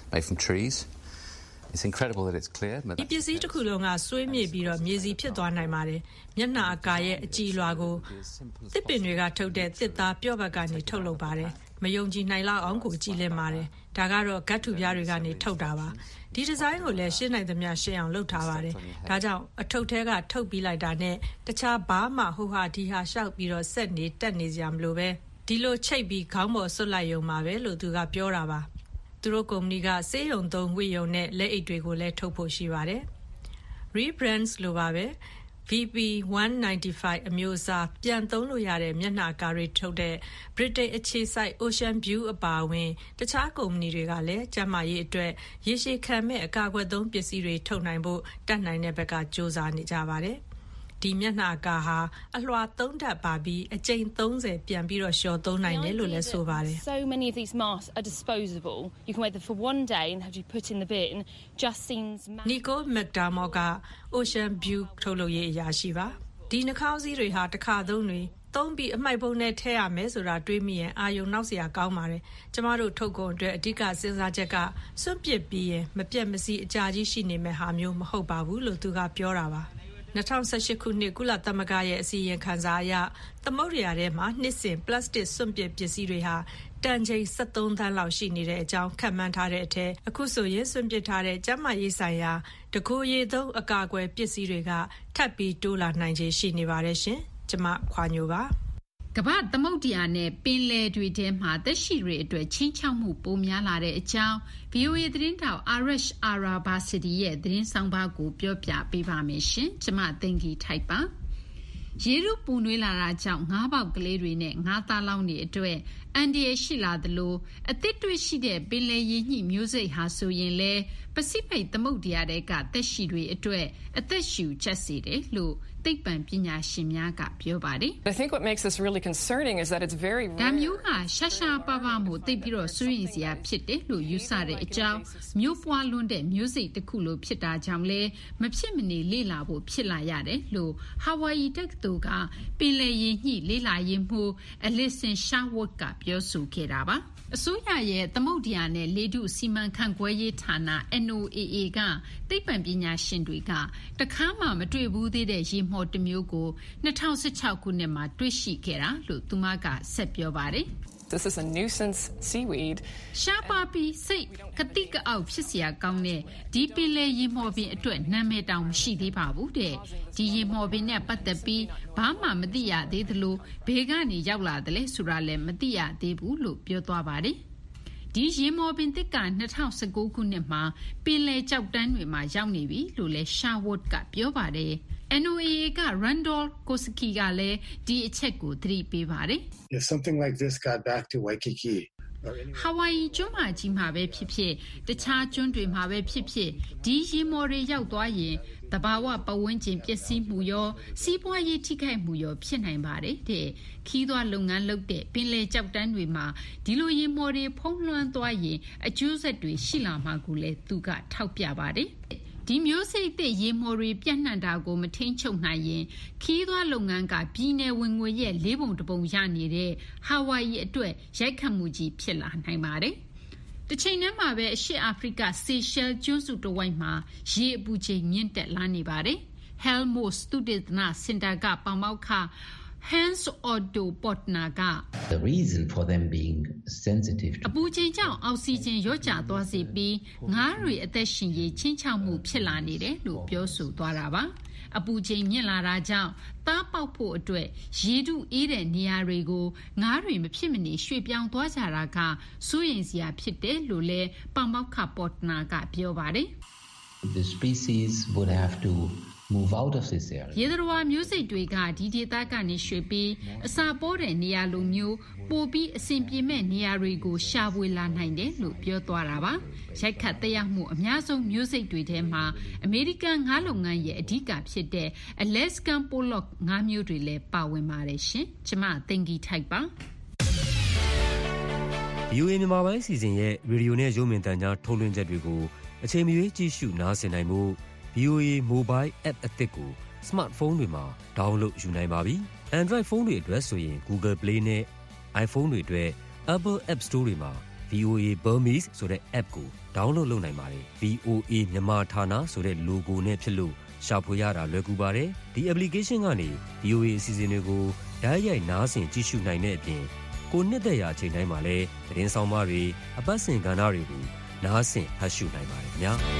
made from trees.It's incredible that it's clear. ဒီပစ္စည်းတစ်ခုလုံးကဆွေးမြေ့ပြီးတော့မြေစီဖြစ်သွားနိုင်ပါတယ်။မျက်နှာအကာရဲ့အကြည်လွှာကိုသစ်ပင်တွေကထုတ်တဲ့သစ်သားပျော့ဘက်ကနေထုတ်လုပ်ပါတယ်။မယုံကြည်နိုင်လောက်အောင်ကိုကြည်လင်ပါတယ်။ဒါကတော့ဂတ်ထုပြားတွေကနေထုတ်တာပါ။ဒီဒီဇိုင်းကိုလည်းရှင်းနိုင်သမျှရှင်းအောင်လုပ်ထားပါတယ်။ဒါကြောင့်အထုပ်ထဲကထုတ်ပြီးလိုက်တာနဲ့တခြားဘာမှဟိုဟာဒီဟာရှောက်ပြီးတော့ဆက်နေတက်နေစရာမလိုပဲဒီလိုချိတ်ပြီးခေါင်းပေါ်ဆွတ်လိုက်ရုံပါပဲလို့သူကပြောတာပါ။သူတို့ကုမ္ပဏီကစေယုံသုံးဝိယုံနဲ့လက်အိတ်တွေကိုလည်းထုတ်ဖို့ရှိပါတယ်။ Rebrands လိုပါပဲ VP195 အမျိုးအစားပြန်သုံးလို့ရတဲ့မျက်နှာကားတွေထုတ်တဲ့ British အခြေစိုက် Ocean View အပါအဝင်တခြားကုမ္ပဏီတွေကလည်းကျန်းမာရေးအတွက်ရေရှည်ခံမဲ့အကာအကွယ်သုံးပစ္စည်းတွေထုတ်နိုင်ဖို့တတ်နိုင်တဲ့ဘက်ကစ조사နေကြပါတယ်။ဒီမျက်နှာကားဟာအလွှာ3ဓာတ်ပါပြီးအကြိမ်30ပြန်ပြီးတော့လျှော်သုံးနိုင်တယ်လို့လည်းဆိုပါတယ် So many of these masks are disposable. You can wear them for one day and have to put in the bin. Just seems Nico McDermott က Ocean View ထုတ်လုပ်ရေးအရာရှိပါဒီနှာခေါင်းစည်းတွေဟာတစ်ခါသုံးတွေသုံးပြီးအမိုက်ပုံနဲ့ထည့်ရမယ်ဆိုတာတွေးမိရင်အာယုံနောက်စရာကောင်းပါတယ်ကျမတို့ထုတ်ကုန်အတွက်အဓိကစဉ်းစားချက်ကစွန့်ပစ်ပြီးရင်မပြတ်မစီးအကြာကြီးရှိနေမဲ့ဟာမျိုးမဟုတ်ပါဘူးလို့သူကပြောတာပါ2018ခုနှစ်ကုလသမဂ္ဂရဲ့အစည်းအဝေးခန်းစာအရသမုဒ္ဒရာထဲမှာနှစ်စဉ်ပလတ်စတစ်စွန့်ပစ်ပစ္စည်းတွေဟာတန်ချိန်73သန်းလောက်ရှိနေတဲ့အကြောင်းခန့်မှန်းထားတဲ့အထက်အခုဆိုရင်စွန့်ပစ်ထားတဲ့ကျန်းမာရေးဆိုင်ရာတကိုယ်ရည်သုံးအကာအကွယ်ပစ္စည်းတွေကထပ်ပြီးတိုးလာနိုင်ခြေရှိနေပါတယ်ရှင်။ကျွန်မခွာညိုပါကမ္ဘာသမုဒ္ဒရာနဲ့ပင်လယ်တွေထဲမှာသက်ရှိတွေအတွက်ချင်းချောက်မှုပိုများလာတဲ့အကြောင်း VOA သတင်းတောက် Arash Arabasadi ရဲ့သတင်းဆောင်ပါကိုပြောပြပေးပါမယ်ရှင်။ကျွန်မသိင်္ဂီထိုက်ပါ။ရေရုပ်ပူနွေးလာတာကြောင့်ငါးပေါက်ကလေးတွေနဲ့ငါးသားလောင်းတွေအတွက်အန်ဒီရရှိလာသလိုအသစ်တွေ့ရှိတဲ့ပင်လယ်ရည်ညှိမျိုးစိတ်ဟာဆိုရင်လေပစိဖိတ်သမုဒ္ဒရာတွေကသက်ရှိတွေအတွက်အသက်ရှူချက်စေတယ်လို့သိပ္ပံပညာရှင်များကပြောပါတယ် I think what makes this really concerning is that it's very rare ဒါမျိုးကရှာရှာပါပါမှုသိပြီးတော့စိုးရိမ်စရာဖြစ်တယ်လို့ယူဆတဲ့အကြောင်းမျိုးပွားလွန်းတဲ့မျိုးစိတ်တစ်ခုလိုဖြစ်တာကြောင့်လဲမဖြစ်မနေလေ့လာဖို့ဖြစ်လာရတယ်လို့ Hawaii တက္ကသိုလ်ကပင်လယ်ရည်ညှိလေ့လာရေးမှူး Alison Sherwood ကပြောဆိုခဲ့တာပါအစိုးရရဲ့သမုဒ္ဒရာနဲ့လေထုစီမံခန့်ခွဲရေးဌာန NOAA ကသိပ္ပံပညာရှင်တွေကတခါမှမတွေ့ဘူးသေးတဲ့ရေမော်တစ်မျိုးကို2016ခုနှစ်မှာတွေ့ရှိခဲ့တာလို့သူမကဆက်ပြောပါတယ် This is a nuisance seaweed. ရှားပါပြီးစိတ်ကတိကအောက်ဖြစ်စရာကောင်းတဲ့ဒီပင်လယ်ရေမော်ပင်အတွက်နာမည်တောင်မရှိသေးပါဘူးတဲ့ဒီရေမော်ပင်နဲ့ပတ်သက်ပြီးဘာမှမသိရသေးသလိုဘေးကနေရောက်လာတယ်လဲဆိုတာလည်းမသိရသေးဘူးလို့ပြောသွားပါတယ်ဒီရေမော်ပင်တစ်က2019ခုနှစ်မှာပင်လယ်ကြောက်တန်းတွေမှာရောက်နေပြီလို့လဲ Sherwood ကပြောပါတယ်NOAA က Randall Koski ကလည်းဒီအချက်ကိုသတိပေးပါတယ် If something like this got back to Waikiki Hawaii ကျွန်းမကြီးမှာပဲဖြစ်ဖြစ်တခြားကျွန်းတွေမှာပဲဖြစ်ဖြစ်ဒီရေမော်တွေရောက်သွားရင်တဘာဝပတ်ဝန်းကျင်ပျက်စီးမှုရောစီးပွားရေးထိခိုက်မှုရောဖြစ်နိုင်ပါတယ်တဲ့ခီးသွွားလုပ်ငန်းလုပ်တဲ့ပင်လယ်ကြောက်တန်းတွေမှာဒီလိုရေမော်တွေဖုံးလွှမ်းသွားရင်အကျိုးဆက်တွေရှိလာမှာကိုလည်းသူကထောက်ပြပါတယ်ဒီမျိုးစိတ်တဲ့ရေမော်တွေပြန့်နှံ့တာကိုမထိန်ချုပ်နိုင်ရင်ခီးသွွားလုပ်ငန်းကပြည်내ဝင်ငွေရဲ့၄ပုံတစ်ပုံရနေတဲ့ဟာဝိုင်ရီအတွက်ရိုက်ခတ်မှုကြီးဖြစ်လာနိုင်ပါတယ်။တစ်ချိန်တည်းမှာပဲအရှေ့အာဖရိကဆေရှယ်ကျွန်းစုတစ်ဝိုက်မှာရေအပူချိန်မြင့်တက်လာနေပါတယ်။ Helmos သုတေသနစင်တာကပေါမောက္ခHans Otto Portner က The reason for them being sensitive အပူချိန်ကြောင့်အောက်ဆီဂျင်လျော့ကျသွားစေပြီးငါးတွေအသက်ရှင်ရေးချင်းချောက်မှုဖြစ်လာနေတယ်လို့ပြောဆိုသွားတာပါအပူချိန်မြင့်လာတာကြောင့်သားပေါက်ဖို့အတွက်ရေထုအေးတဲ့နေရာတွေကိုငါးတွေမဖြစ်မနေရွှေ့ပြောင်းသွားကြတာကစိုးရိမ်စရာဖြစ်တယ်လို့လဲပေါမောက္ခ Portner ကပြောပါတယ် The species would have to move out of this area ရေသတ္တဝါမျိုးစိတ်တွေကဒီဒေသကနေရွှေ့ပြီးအစာပိုးတဲ့နေရာလိုမျိုးပိုပြီးအဆင်ပြေမဲ့နေရာတွေကိုရှာဖွေလာနိုင်တယ်လို့ပြောသွားတာပါရိုက်ခတ်သက်ရောက်မှုအများဆုံးမျိုးစိတ်တွေထဲမှာအမေရိကန်ငါးလုပ်ငန်းရဲ့အဓိကဖြစ်တဲ့ Alaskan Pollock ငါးမျိုးတွေလည်းပါဝင်ပါတယ်ရှင်ကျမသိင်္ဂီထိုက်ပါ VOA မြန်မာပိုင်းစီစဉ်ရဲ့ရေဒီယိုနဲ့ရုပ်မြင်သံကြားထုတ်လွှင့်ချက်တွေကိုအချိန်မရွေးကြည့်ရှုနားဆင်နိုင်မှုVOA Mobile App အသစ်ကို Smartphone တွေမှာ download ယူနိုင်ပါပြီ။ Android ဖုန်းတွေအတွက်ဆိုရင် Google Play နဲ့ iPhone တွေအတွက် Apple App Store တွေမှာ VOA Burmese ဆိုတဲ့ app ကို download လုပ်နိုင်ပါတယ်။ VOA မြန်မာဌာနဆိုတဲ့ logo နဲ့ဖြစ်လို့ရှာဖွေရတာလွယ်ကူပါတယ်။ဒီ application ကနေ VOA အစီအစဉ်တွေကိုတိုက်ရိုက်နားဆင်ကြည့်ရှုနိုင်တဲ့အပြင်ကိုနှစ်သက်ရာအချိန်တိုင်းမှာလည်းသတင်းဆောင်မတွေအပတ်စဉ်ကဏ္ဍတွေကိုနားဆင်ဖတ်ရှုနိုင်ပါတယ်ခင်ဗျာ။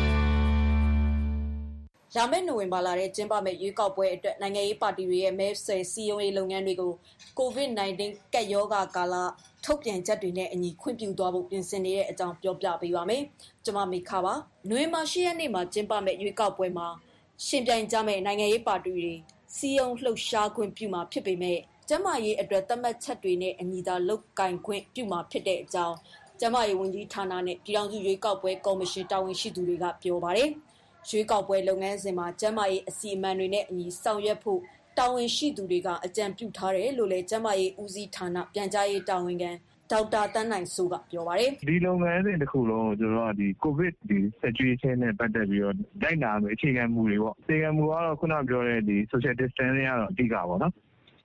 လာမယ့်နိုဝင်ဘာလထဲကျင်းပမယ့်ရွေးကောက်ပွဲအတွက်နိုင်ငံရေးပါတီတွေရဲ့မဲဆွယ်စည်းရုံးရေးလုပ်ငန်းတွေကို COVID-19 ကပ်ရောဂါကာလထုတ်ပြန်ချက်တွေနဲ့အညီခွင့်ပြုသွားဖို့ပြင်ဆင်နေတဲ့အကြောင်းပြောပြပေးပါမယ်။ကျွန်မမေခပါ။နိုဝင်ဘာ10ရက်နေ့မှာကျင်းပမယ့်ရွေးကောက်ပွဲမှာရှင်ပြိုင်ကြမယ့်နိုင်ငံရေးပါတီတွေစည်းရုံးလှုပ်ရှားခွင့်ပြုမှာဖြစ်ပေမဲ့ကျန်းမာရေးအတွက်သတ်မှတ်ချက်တွေနဲ့အညီသာလုပ်ကိုင်ခွင့်ပြုမှာဖြစ်တဲ့အကြောင်းကျန်းမာရေးဝန်ကြီးဌာနနဲ့ပြည်ထောင်စုရွေးကောက်ပွဲကော်မရှင်တာဝန်ရှိသူတွေကပြောပါတယ်။ရွေးကောက်ပွဲလုပ်ငန်းစဉ်မှာကျန်းမာရေးအစီအမံတွေနဲ့အညီဆောင်ရွက်ဖို့တာဝန်ရှိသူတွေကအကြံပြုထားတယ်လို့လည်းကျန်းမာရေးဦးစီးဌာနပြန်ကြားရေးတာဝန်ခံဒေါက်တာတန်းနိုင်စိုးကပြောပါတယ်။ဒီလုပ်ငန်းစဉ်တစ်ခုလုံးကိုကျွန်တော်ကဒီ COVID ဒီ situation နဲ့ပတ်သက်ပြီးတော့တိုက်နာမယ်အခြေခံမူတွေပေါ့။အခြေခံမူကတော့ခုနပြောတဲ့ဒီ social distancing ကတော့အဓိကပေါ့နော်။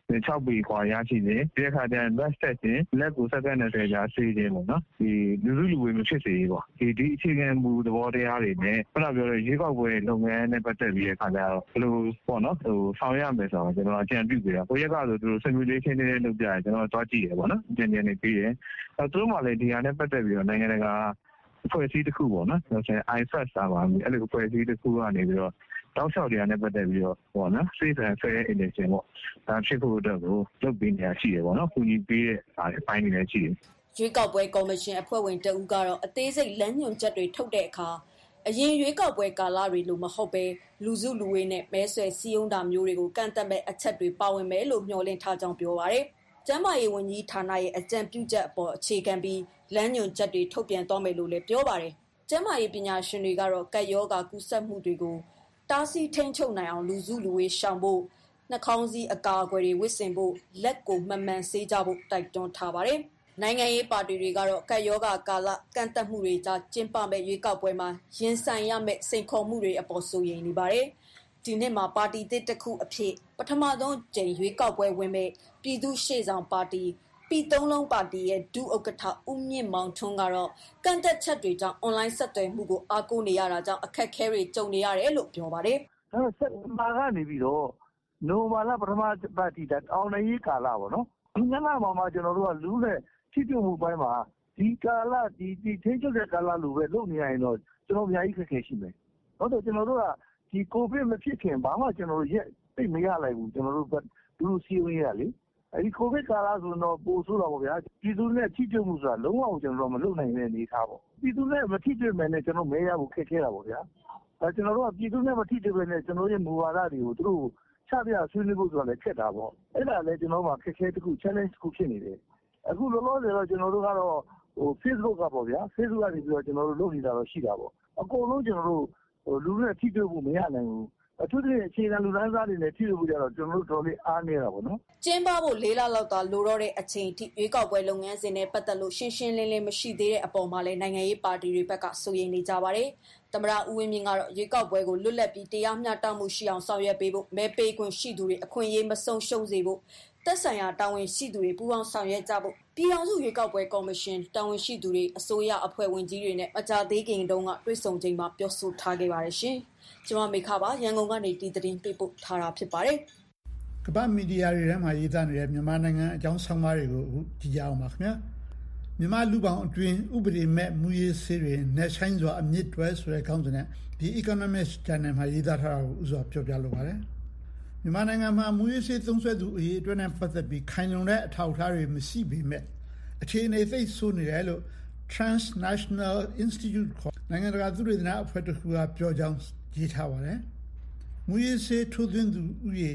6ပေခွာရရှိတယ်ဒီအခါကျရင် mask တက်ခြင်းလက်ကိုစက္ကန့်20ကြာဆေးခြင်းပေါ့နော်ဒီလူဝေမဖြစ်စေပေါ့ဒီအခြေခံမူသဘောတရားတွေနဲ့ခုနပြောတဲ့ရွေးကောက်ပွဲလုပ်ငန်းနဲ့ပတ်သက်ပြီးတဲ့အခါကျတော့ဘယ်လိုပေါ့နော်ဆောင်ရမယ်ဆိုတော့ကျွန်တော်အကြံပြုပေးတာကိုရက်ကဆိုသူတို့ simulation တွေလုပ်ကြတယ်ကျွန်တော်သွားကြည့်ရပေါ့နော်ကြံနေပြီးတယ်သူတို့မှလည်းဒီဟာနဲ့ပတ်သက်ပြီးတော့နိုင်ငံတကာအဖွဲ့အစည်းတစ်ခုပေါ့နော်ကျွန်တော် IFAS စာပါပြီအဲ့လိုအဖွဲ့အစည်းတစ်ခုကနေပြီးတော့တောက်လျှောက်တရားနဲ့ပတ်သက်ပြီးတော့ပေါ့နော် safe and fair election ပေါ့ဒါဖြစ်ဖို့အတွက်ကိုလုပ်ပေးနေရရှိတယ်ပေါ့နော်ကူညီပေးတဲ့အပိုင်းတွေလည်းရှိတယ်ရွေးကောက်ပွဲကော်မရှင်အဖွဲ့ဝင်တဦးကတော့အသေးစိတ်လမ်းညွှန်ချက်တွေထုတ်တဲ့အခါအရင်ရွေးကောက်ပွဲကာလတွေလိုမဟုတ်ပဲလူစုလူဝေးနဲ့မဲဆွယ်စည်းရုံးတာမျိုးတွေကိုကန့်သတ်မဲ့အချက်တွေပါဝင်မယ်လို့မျှော်လင့်ထားကြောင်းပြောပါတယ်ကျန်းမာရေးဝန်ကြီးဌာနရဲ့အကြံပြုချက်အပေါ်အခြေခံပြီးလမ်းညွှန်ချက်တွေထုတ်ပြန်သွားမယ်လို့လည်းပြောပါတယ်ကျန်းမာရေးပညာရှင်တွေကတော့ကပ်ရောဂါကူးစက်မှုတွေကိုတားဆီးထိန်းချုပ်နိုင်အောင်လူစုလူဝေးရှောင်ဖို့နှာခေါင်းစည်းအကာအကွယ်တွေဝတ်ဆင်ဖို့လက်ကိုမှန်မှန်ဆေးကြဖို့တိုက်တွန်းထားပါတယ်။နိုင်ငံရေးပါတီတွေကတော့ကပ်ရောဂါကာလကန့်သတ်မှုတွေကြားကျင်းပမဲ့ရွေးကောက်ပွဲမှာရင်ဆိုင်ရမယ့်စိန်ခေါ်မှုတွေအပေါ်စိုးရိမ်နေပါတယ်။ဒီနှစ်မှာပါတီတစ်ခုအဖြစ်ပထမဆုံးကြိမ်ရွေးကောက်ပွဲဝင်မဲ့ပြည်သူ့ရှေ့ဆောင်ပါတီပြည်သုံးလုံးပါတီရဲ့ဒုဥက္ကဋ္ဌဦးမြင့်မောင်ထွန်းကတော့ကန့်သက်ချက်တွေကြောင့် online ဆက်သွယ်မှုကိုအားကိုးနေရတာကြောင့်အခက်အခဲတွေကြုံနေရတယ်လို့ပြောပါတယ်။အဲစက်မာကနေပြီးတော့နိုမာလာပထမပါတီတက်အောင်နေရေးကာလပေါ့နော်။ဒီနေ့မှာကျွန်တော်တို့ကလူနဲ့ထိတွေ့မှုပိုင်းမှာဒီကာလဒီထိချုပ်တဲ့ကာလလိုပဲလုပ်နေရရင်တော့ကျွန်တော်အများကြီးခက်ခဲရှိမယ်။ဟုတ်တယ်ကျွန်တော်တို့ကဒီကိုဗစ်မဖြစ်ခင်ဘာမှကျွန်တော်တို့ရက်သိမရလိုက်ဘူးကျွန်တော်တို့လူစီဝင်ရလေအဲဒီကိုဗစ်ကာလဆိုတော့ပို့ဆိုးတော့ဗျာပြည်သူနဲ့ထိတွေ့မှုဆိုတာလုံးဝကျွန်တော်တို့မလုပ်နိုင်တဲ့အနေအထားပေါ့ပြည်သူနဲ့မထိတွေ့မယ်နဲ့ကျွန်တော်မဲရဖို့ခက်ခဲတာပေါ့ဗျာအဲကျွန်တော်တို့ကပြည်သူနဲ့မထိတွေ့ပဲနဲ့ကျွန်တော်ရဲ့မူဝါဒတွေကိုသူတို့ချပြဆွေးနွေးဖို့ဆိုတာလည်းခက်တာပေါ့အဲ့ဒါလည်းကျွန်တော်တို့ကခက်ခဲတစ်ခု challenge တစ်ခုဖြစ်နေတယ်အခုလောလောဆယ်တော့ကျွန်တော်တို့ကတော့Facebook ကပေါ့ဗျာ Facebook ကနေပြီးတော့ကျွန်တော်တို့လုပ်နေတာတော့ရှိတာပေါ့အကုန်လုံးကျွန်တော်တို့လူနဲ့ထိတွေ့ဖို့မရနိုင်ဘူးအထူးသဖြင့်အခြေခံလူတန်းစားတွေနဲ့ထိတွေ့ဖို့ကြတော့ကျွန်တော်တို့တော်လေးအားနေတာပေါ့နော်ကျင်းပဖို့4လလောက်သာလိုတော့တဲ့အချိန်ထိရွေးကောက်ပွဲလုပ်ငန်းစဉ်နဲ့ပတ်သက်လို့ရှင်းရှင်းလင်းလင်းမရှိသေးတဲ့အပေါ်မှာလည်းနိုင်ငံရေးပါတီတွေဘက်ကစိုးရိမ်နေကြပါတယ်သမ္မတဦးဝင်းမြင့်ကတော့ရွေးကောက်ပွဲကိုလွတ်လပ်ပြီးတရားမျှတမှုရှိအောင်ဆောင်ရွက်ပေးဖို့မဲပေးခွင့်ရှိသူတွေအခွင့်အရေးမဆုံးရှုံးစေဖို့သက်ဆိုင်ရာတာဝန်ရှိသူတွေပူးပေါင်းဆောင်ရွက်ကြဖို့ပြည်ထောင်စုရွေးကောက်ပွဲကော်မရှင်တာဝန်ရှိသူတွေအစိုးရအဖွဲ့ဝင်ကြီးတွေနဲ့မကြာသေးခင်တုန်းကတွေ့ဆုံချိန်မှာပြောဆိုထားခဲ့ပါတယ်ရှင်။ကျွန်မမေခပါရန်ကုန်ကနေဒီသတင်းပေးပို့ထားတာဖြစ်ပါတယ်။ကမ္ဘာမီဒီယာတွေထဲမှာရေးသားနေတဲ့မြန်မာနိုင်ငံအကြောင်းဆောင်းပါးတွေကိုအခုကြည့်ကြအောင်ပါခင်ဗျာ။မြန်မာလူပောင်အတွင်းဥပဒေမဲ့မူရေးဆေးတွေနဲ့ဆိုင်စွာအမြင့်တွဲဆိုတဲ့ခေါင်းစဉ်နဲ့ဒီ Economist Channel မှာရေးသားထားတာကိုဥစွာပြောပြလိုပါတယ်။မြန်မာနိုင်ငံမှာမူရေးဆေးသုံးစွဲသူအရေးအတွက်နဲ့ပတ်သက်ပြီးခိုင်လုံတဲ့အထောက်အထားတွေမရှိပေမဲ့အခြေအနေသိဆိုးနေတယ်လို့ Transnational Institute ခေါ်နိုင်ငံတကာသုတေသနအဖွဲ့တစ်ခုကပြောကြောင်းရေးထားပါတယ်။မူရေးဆေးထိုးသွင်းသူဥယေ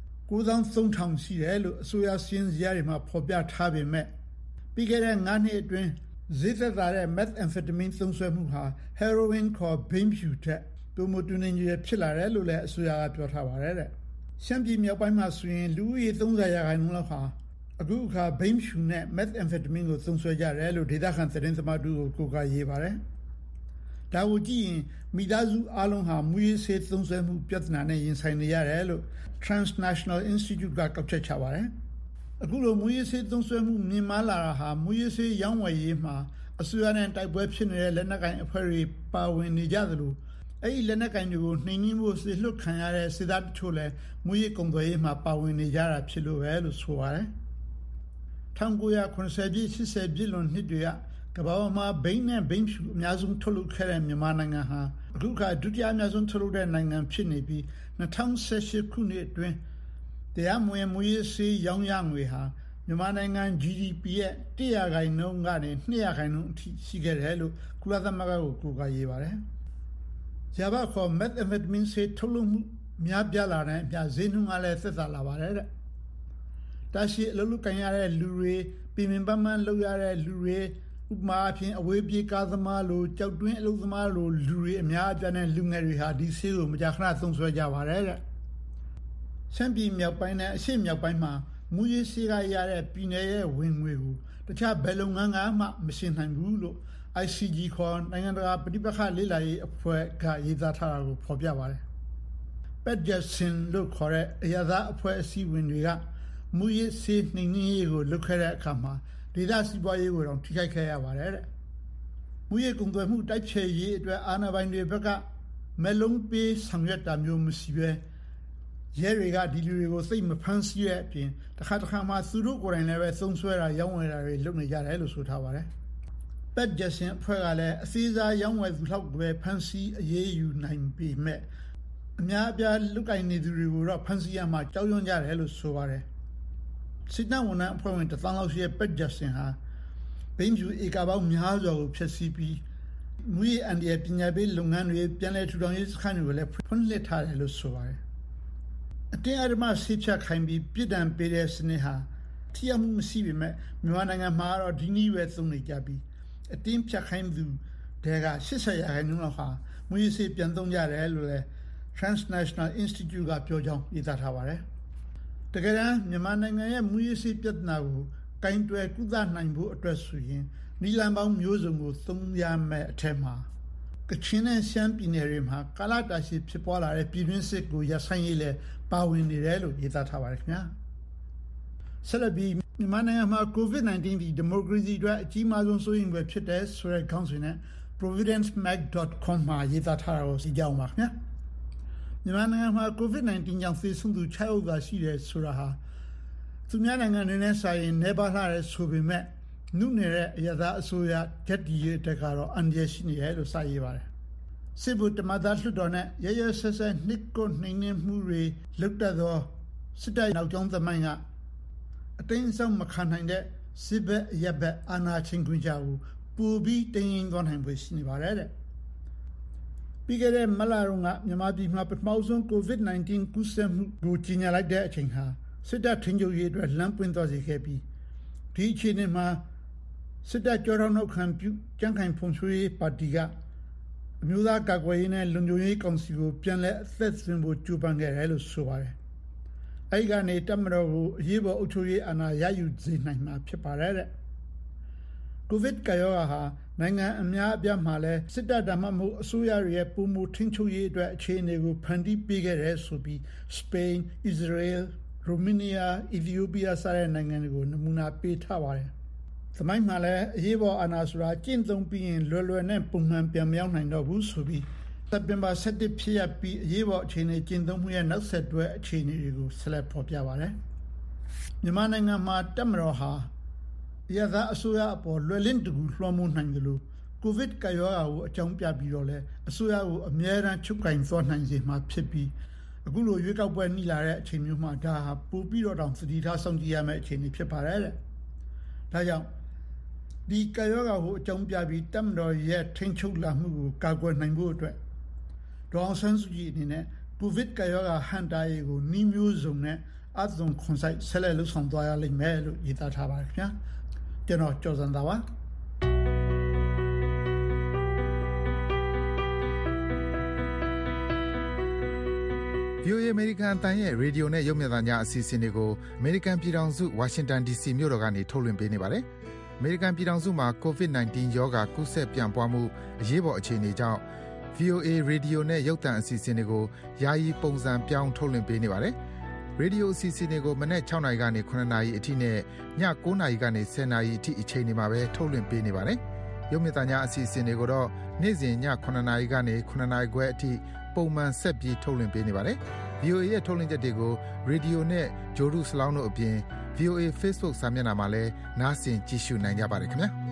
93,000ရှိတယ်လို့အစိုးရစည်းရင်းဇယားတွေမှာဖော်ပြထားပေမဲ့ပြီးခဲ့တဲ့9နှစ်အတွင်းဈေးသက်သာတဲ့ methamphetamine သုံးစွဲမှုဟာ heroin ခေါ်ဘိန်းဖြူထက်ပိုမိုတူနေရဖြစ်လာတယ်လို့လည်းအစိုးရကပြောထားပါတယ်တဲ့။ရှမ်းပြည်မြောက်ပိုင်းမှာဆိုရင်လူဦးရေ30%လောက်ဟာအခုအခါဘိန်းဖြူနဲ့ methamphetamine ကိုသုံးစွဲကြတယ်လို့ဒေသခံသတင်းသမားတို့ကိုကရေးပါတယ်။ဒါကိုကြည့်ရင်မိသားစုအားလုံးဟာမူရေးဆေးသုံးစွဲမှုပြဿနာနဲ့ရင်ဆိုင်နေရတယ်လို့ Transnational Institute ကကောက်ချက်ချပါတယ်။အခုလိုမူရေးဆေးသုံးစွဲမှုမြင့်မားလာတာဟာမူရေးဆေးရောင်းဝယ်ရေးမှာအစိုးရနဲ့တိုက်ပွဲဖြစ်နေတဲ့လက်နက်ကိုင်အဖွဲ့တွေပါဝင်နေကြသလိုအဲ့ဒီလက်နက်ကိုင်တွေကိုနှိမ်နင်းဖို့ဆေးလွတ်ခံရတဲ့စစ်သားတချို့လည်းမူရေးကုန်သွယ်ရေးမှာပါဝင်နေကြတာဖြစ်လို့ပဲလို့ဆိုပါတယ်1980ပြည့်80ပြည့်လွန်နှစ်တွေကကမ္ဘာမှာဘိန်းနဲ့ဘိန်းဖြူအများဆုံးထုတ်လုပ်ခဲ့တဲ့မြန်မာနိုင်ငံဟာအခုခါဒုတိယအများဆုံးထုတ်လုပ်တဲ့နိုင်ငံဖြစ်နေပြီး2018ခုနှစ်အတွင်းတရားမဝင်မူရေးဆေးရောင်းရငွေဟာမြန်မာနိုင်ငံ GDP ရဲ့100%ကနေ200%အထိရှိခဲ့တယ်လို့ကုလသမဂ္ဂကိုကိုးကားရေးပါတယ်။ယာဘခေါ် methamphetamine ဆေးထုတ်လုပ်မှုများပြားလာတဲ့အမျှဈေးနှုန်းကလည်းသက်သာလာပါတယ်တဲ့။တာရှိအလုပ်လုပ်ကိုင်ရတဲ့လူတွေပြည်ပန်းပန်းလုပ်ရတဲ့လူတွေဥပမာအဖြစ်အဝေးပြေးကားသမားလိုကြောက်တွင်းအလုပ်သမားလိုလူတွေအများအပြားနဲ့လူငယ်တွေဟာဒီဆေးကိုမကြာခဏသုံးစွဲကြပါတယ်တဲ့။ရှမ်းပြည်မြောက်ပိုင်းနဲ့အရှေ့မြောက်ပိုင်းမှာမူရေးဆေးကရတဲ့ပြည်နယ်ရဲ့ဝင်ငွေကိုတခြားဘယ်လုပ်ငန်းကမှမရှင်းနိုင်ဘူးလို့ ICG ခေါ်နိုင်ငံတကာပဋိပက္ခလေ့လာရေးအဖွဲ့ကရေးသားထားတာကိုဖော်ပြပါတယ်။ Petgerson လို့ခေါ်တဲ့အရာသားအဖွဲ့အစည်းဝင်တွေကမူရေးဆေးနှိမ်နင်းရေးကိုလုပ်ခဲ့တဲ့အခါမှာဒေသစီးပွားရေးကိုတော့ထိခိုက်ခဲ့ရပါတယ်တဲ့။မူရေးကုန်သွယ်မှုတိုက်ဖျက်ရေးအတွက်အာဏာပိုင်တွေဘက်ကမဲလုံးပေးဆောင်ရွက်တာမျိုးမရှိဘဲရဲတွေကဒီလူတွေကိုစိတ်မဖမ်းဆီးတဲ့အပြင်တစ်ခါမှသူတို့ကိုယ်တိုင်လည်းပဲသုံးစွဲတာရောင်းဝယ်တာတွေလုပ်နေကြတယ်လို့ဆိုထားပါတယ်။ Petgerson အဖွဲ့ကလည်းအသေးစားရောင်းဝယ်သူလောက်ပဲဖမ်းဆီးအရေးယူနိုင်ပေမဲ့အများအပြားလုကိုင်နေသူတွေကိုတော့ဖမ်းဆီးရမှာကြောက်ရွံ့ကြတယ်လို့ဆိုပါတယ်။စစ်တပ်ဝန်ထမ်းအဖွဲ့ဝင်1000လောက်ရှိတဲ့ Petgerson ဟာဘိန်းဖြူဧကပေါင်းများစွာကိုဖျက်ဆီးပြီးမူရေးအန်ဒီရဲ့ပညာပေးလုပ်ငန်းတွေပြန်လည်ထူထောင်ရေးစခန်းတွေကိုလည်းဖွင့်လှစ်ထားတယ်လို့ဆိုပါတယ်။အတင်းအဓမ္မဆေးဖြတ်ခိုင်းပြီးပြည်တံပေးတဲ့စနစ်ဟာထိရောက်မှုမရှိပေမဲ့မြန်မာနိုင်ငံမှာတော့ဒီနည်းပဲသုံးနေကြပြီးအတင်းဖြတ်ခိုင်းသူတွေက80%လောက်ဟာမူရေးဆေးပြန်သုံးကြတယ်လို့လည်း Transnational Institute ကပြောကြောင်းရေးသားထားပါတယ်။တကယ်တမ်းမြန်မာနိုင်ငံရဲ့မူရေးဆေးပြဿနာကိုကင်တွယ်ကုသနိုင်ဖို့အတွက်ဆိုရင်နီလန်ပေါင်းမျိုးစုံကိုသုံးရမယ့်အထက်မှာကချင်နဲ့ရှမ်းပြည်နယ်တွေမှာကာလတာရှည်ဖြစ်ပွားလာတဲ့ပြည်တွင်းစစ်ကိုရပ်ဆိုင်းရေးလဲပါဝင်နေတယ်လို့ရေးသားထားပါတယ်ခင်ဗျာဆက်လက်ပြီးမြန်မာနိုင်ငံမှာ COVID-19 ဒီမိုကရေစီအတွက်အကြီးမားဆုံးစိုးရိမ်ဖွယ်ဖြစ်တဲ့ဆိုတဲ့ခေါင်းစဉ်နဲ့ providencemag.com မှာရေးသားထားတာကိုသိကြအောင်ပါခင်ဗျာမြန်မာနိုင်ငံမှာ COVID-19 ကြောင့်သေဆုံးသူ6ယောက်သာရှိတယ်ဆိုတာဟာသူများနိုင်ငံတွေနဲ့စာရင်နေပါလာတဲ့ဆိုပေမဲ့နုနယ်တဲ့အရသာအစိုးရဂျက်ဒီရဲ့တက်ကတော့အန်ဂျယ်ရှိနေတယ်လို့စာရေးပါတယ်စစ်ဗိုလ်တမန်သားလွှတ်တော်နဲ့ရရဆက်ဆက်နှစ်ကိုနှိမ်နှင်းမှုတွေလုပ်တတ်သောစစ်တပ်နောက်ကျောင်းသမိုင်းကအတင်းဆောင်မခံနိုင်တဲ့စစ်ဘက်ရပ်ဘက်အာဏာချင်းခွင်ကြကိုပူပြီးတင်းရင်သွားနိုင်ဖွယ်ရှိနေပါတယ်တဲ့ပြီးခဲ့တဲ့မလရုံကမြန်မာပြည်မှာပထမဆုံး COVID-19 ကူးစက်မှုကိုကြီးညာလိုက်တဲ့အချိန်ဟာစစ်တပ်ထင်ချုပ်ရေးအတွက်လမ်းပွင့်သွားစေခဲ့ပြီးဒီအခြေအနေမှာစစ်တပ်ကြောထောက်နောက်ခံပြုကြံ့ခိုင်ဖွံ့ဖြိုးရေးပါတီကအမျိုးသားကာကွယ်ရေးနဲ့လုံခြုံရေးကောင်စီကိုပြန်လည်အသက်သွင်းဖို့ကြိုးပမ်းခဲ့တယ်လို့ဆိုပါတယ်။အဲဒီကနေတပ်မတော်ကိုအရေးပေါ်အုပ်ချုပ်ရေးအာဏာရယူစေနိုင်မှာဖြစ်ပါတယ်တဲ့။ ကိုဗစ်ကာရောဂါဟာနိုင်ငံအများအပြားမှာလဲစစ်တပ်ဒါမှမဟုတ်အစိုးရရဲ့ပုံမှုထင်းချုပ်ရေးအတွက်အခြေအနေကိုဖန်တီးပေးခဲ့တယ်ဆိုပြီးစပိန်၊အစ္စရေးလ်၊ရိုမေးနီးယား၊အီသီယိုးပီးယားစတဲ့နိုင်ငံတွေကိုနမူနာပေးထားပါတယ်။သမိုင်းမှာလည်းအရေးပေါ်အာဏာဆိုတာကျင့်သုံးပြီးရင်လွယ်လွယ်နဲ့ပုံမှန်ပြန်မရောက်နိုင်တော့ဘူးဆိုပြီးစက်တင်ဘာ17ဖြစ်ရပြီးအရေးပေါ်အခြေအနေကျင့်သုံးမှုရဲ့နောက်ဆက်တွဲအခြေအနေတွေကိုဆက်လက်ဖော်ပြပါတယ်။မြန်မာနိုင်ငံမှာတပ်မတော်ဟာရသအစိုးရအပေါ်လွယ်လင့်တကူလွှမ်းမိုးနိုင်တယ်လို့ကိုဗစ်ကာရောဂါကိုအကြောင်းပြပြီးတော့လဲအစိုးရကိုအမြဲတမ်းချုပ်ကင်သွားနိုင်စေမှာဖြစ်ပြီးအခုလိုရွေးကောက်ပွဲနှီးလာတဲ့အချိန်မျိုးမှာဒါဟာပိုပြီးတော့တောင်သတိထားစောင့်ကြည့်ရမယ့်အခြေအနေဖြစ်ပါတယ်တဲ့။ဒါကြောင့်ဒီကာရောဂါကိုအကြောင်းပြပြီးတပ်မတော်ရဲ့ထိန်းချုပ်လာမှုကိုကာကွယ်နိုင်ဖို့အတွက်ဒေါအောင်ဆန်းစုကြည်အနေနဲ့ကိုဗစ်ကာရောဂါဟန်တာရေးကိုနှီးမျိုးစုံနဲ့အသွင်ခွန်ဆိုင်ဆက်လက်လှုပ်ဆောင်သွားရလိမ့်မယ်လို့ရေးသားထားပါတယ်ခင်ဗျာ။ကျွန်တော်ကျော်စံသာပါ။ VOA အမေရိကန်အသံရဲ့ရေဒီယိုနဲ့ရုပ်မြင်သံကြားအစီအစဉ်တွေကိုအမေရိကန်ပြည်ထောင်စုဝါရှင်တန် DC မြို့တော်ကနေထုတ်လွှင့်ပေးနေပါတယ်။အမေရိကန်ပြည်ထောင်စုမှာ COVID-19 ရောဂါကူးစက်ပြန့်ပွားမှုအရေးပေါ်အခြေအနေကြောင့် VOA ရေဒီယိုနဲ့ရုပ်သံအစီအစဉ်တွေကိုယာယီပုံစံပြောင်းထုတ်လွှင့်ပေးနေပါတယ်။ရေဒီယိုအစီအစဉ်တွေကိုမနေ့6နာရီကနေ9နာရီအထိနဲ့ည9နာရီကနေ10နာရီအထိအချိန်တွေမှာပဲထုတ်လွှင့်ပေးနေပါတယ်။ရုပ်မြသညာအစီအစဉ်တွေကိုတော့နေ့စဉ်ည9နာရီကနေ9နာရီခွဲအထိပုံမှန်ဆက်ပြီးထုတ်လွှင့်ပေးနေပါတယ်။ VOA ရဲ့ထုတ်လွှင့်ချက်တွေကိုရေဒီယိုနဲ့ဂျိုဒူစလောင်းတို့အပြင် VOA Facebook စာမျက်နှာမှာလည်းနားဆင်ကြည့်ရှုနိုင်ကြပါတယ်ခင်ဗျာ။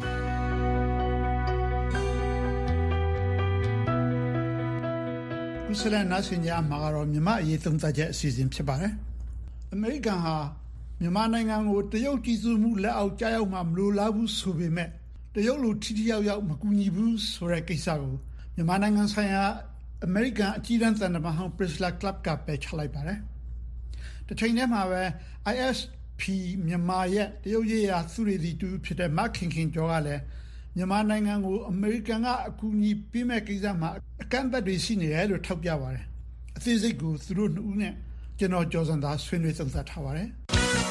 ကုစလန်နားဆင်ကြမှာကတော့မြမအရေးသုံးသပ်ချက်အစီအစဉ်ဖြစ်ပါတယ်။အမေရိကန်ဟာမြန်မာနိုင်ငံကိုတရုတ်ကြီးစုမှုလက်အောက်ကြားရောက်မှမလိုလားဘူးဆိုပေမဲ့တရုတ်လူထိထိရောက်ရောက်မကူညီဘူးဆိုတဲ့ကိစ္စကိုမြန်မာနိုင်ငံဆိုင်ရာအမေရိကန်အကြီးအကဲသံတမန်ဟောင်း Priscilla Clapp ကပယ်ချလိုက်ပါတယ်။တစ်ချိန်တည်းမှာပဲ ISP မြန်မာရဲ့တရုတ်ရေးရာသူတွေတူဖြစ်တဲ့မခင်ခင်ကျော်ကလည်းမြန်မာနိုင်ငံကိုအမေရိကန်ကအကူအညီပေးမဲ့ကိစ္စမှာအကန့်အသတ်တွေရှိနေတယ်လို့ထောက်ပြပါတယ်။အသေးစိတ်ကိုသူတို့နှစ်ဦးနဲ့ကျွန်တော်ကျော်စံသားဆွေးနွေးသုံးသပ်ထားပါတယ်။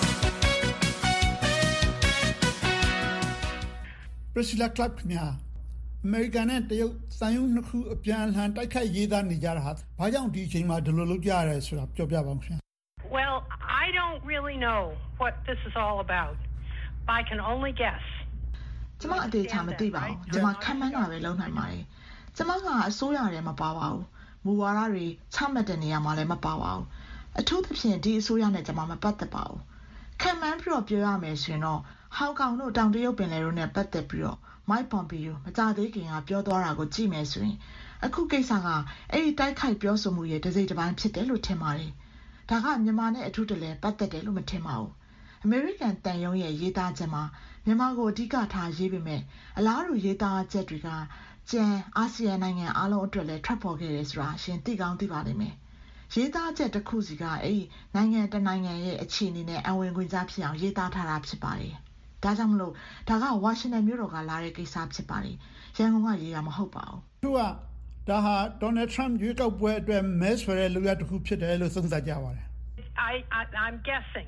Priscilla Clapp များအမေရိကန်နဲ့တရုတ်သံယုံနှစ်ခုအပြန်အလှန်တိုက်ခိုက်ရေးသားနေကြတာဟာဘာကြောင့်ဒီအချိန်မှာဒီလိုလုပ်ကြရလဲဆိုတာပြောပြပါဦးခင်ဗျာ Well, I don't really know what this is all about. I can only guess. ကျမအသေးချာမသိပါဘူးကျမခံမှန်းတာပဲလုပ်နိုင်ပါတယ်ကျမကအစိုးရတယ်မပါပါဘူးမူဝါဒတွေချမှတ်တဲ့နေရာမှာလည်းမပါပါဘူးအထူးသဖြင့်ဒီအစိုးရနဲ့ကျမမပတ်သက်ပါဘူးခံမှန်းပြီးတော့ပြောရမယ်ဆိုရင်တော့ဟောင်ကောင်တို့တောင်တရုတ်ပင်လယ်တို့နဲ့ပတ်သက်ပြီးတော့မိုက်ပွန်ပီယိုမကြသေးခင်ကပြောသွားတာကိုကြည့်မယ်ဆိုရင်အခုကိစ္စကအဲ့ဒီတိုက်ခိုက်ပြောဆိုမှုရဲ့တစ်စိတ်တစ်ပိုင်းဖြစ်တယ်လို့ထင်ပါတယ်ဒါကမြန်မာနဲ့အထူးတလဲပတ်သက်တယ်လို့မထင်ပါဘူးအမေရိကန်တန်ယုံရဲ့ရေးသားချက်မှာမြန်မာကိုအဓိကထားရေးပေမဲ့အလားတူရေးသားချက်တွေကကျန်အာဆီယံနိုင်ငံအားလုံးအတွက်လည်းထွက်ပေါ်ခဲ့တယ်ဆိုတာရှင်သိကောင်းသိပါလိမ့်မယ်ရေးသားချက်တစ်ခုစီကအဲ့ဒီနိုင်ငံတနိုင်ငံရဲ့အခြေအနေနဲ့အဝင်ခွင့်ကြားဖြစ်အောင်ရေးသားထားတာဖြစ်ပါတယ်ဒါကြောင့်မလို့ဒါကဝါရှင်တန်မြို့တော်ကလာတဲ့ကိစ္စဖြစ်ပါတယ်ရန်ကုန်ကရေးတာမဟုတ်ပါဘူးသူကဒါဟာဒေါ်နယ်ထရမ့်ရွေးကောက်ပွဲအတွက်မဲဆွယ်တဲ့လူရတစ်ခုဖြစ်တယ်လို့သုံးသပ်ကြပါတယ် I'm guessing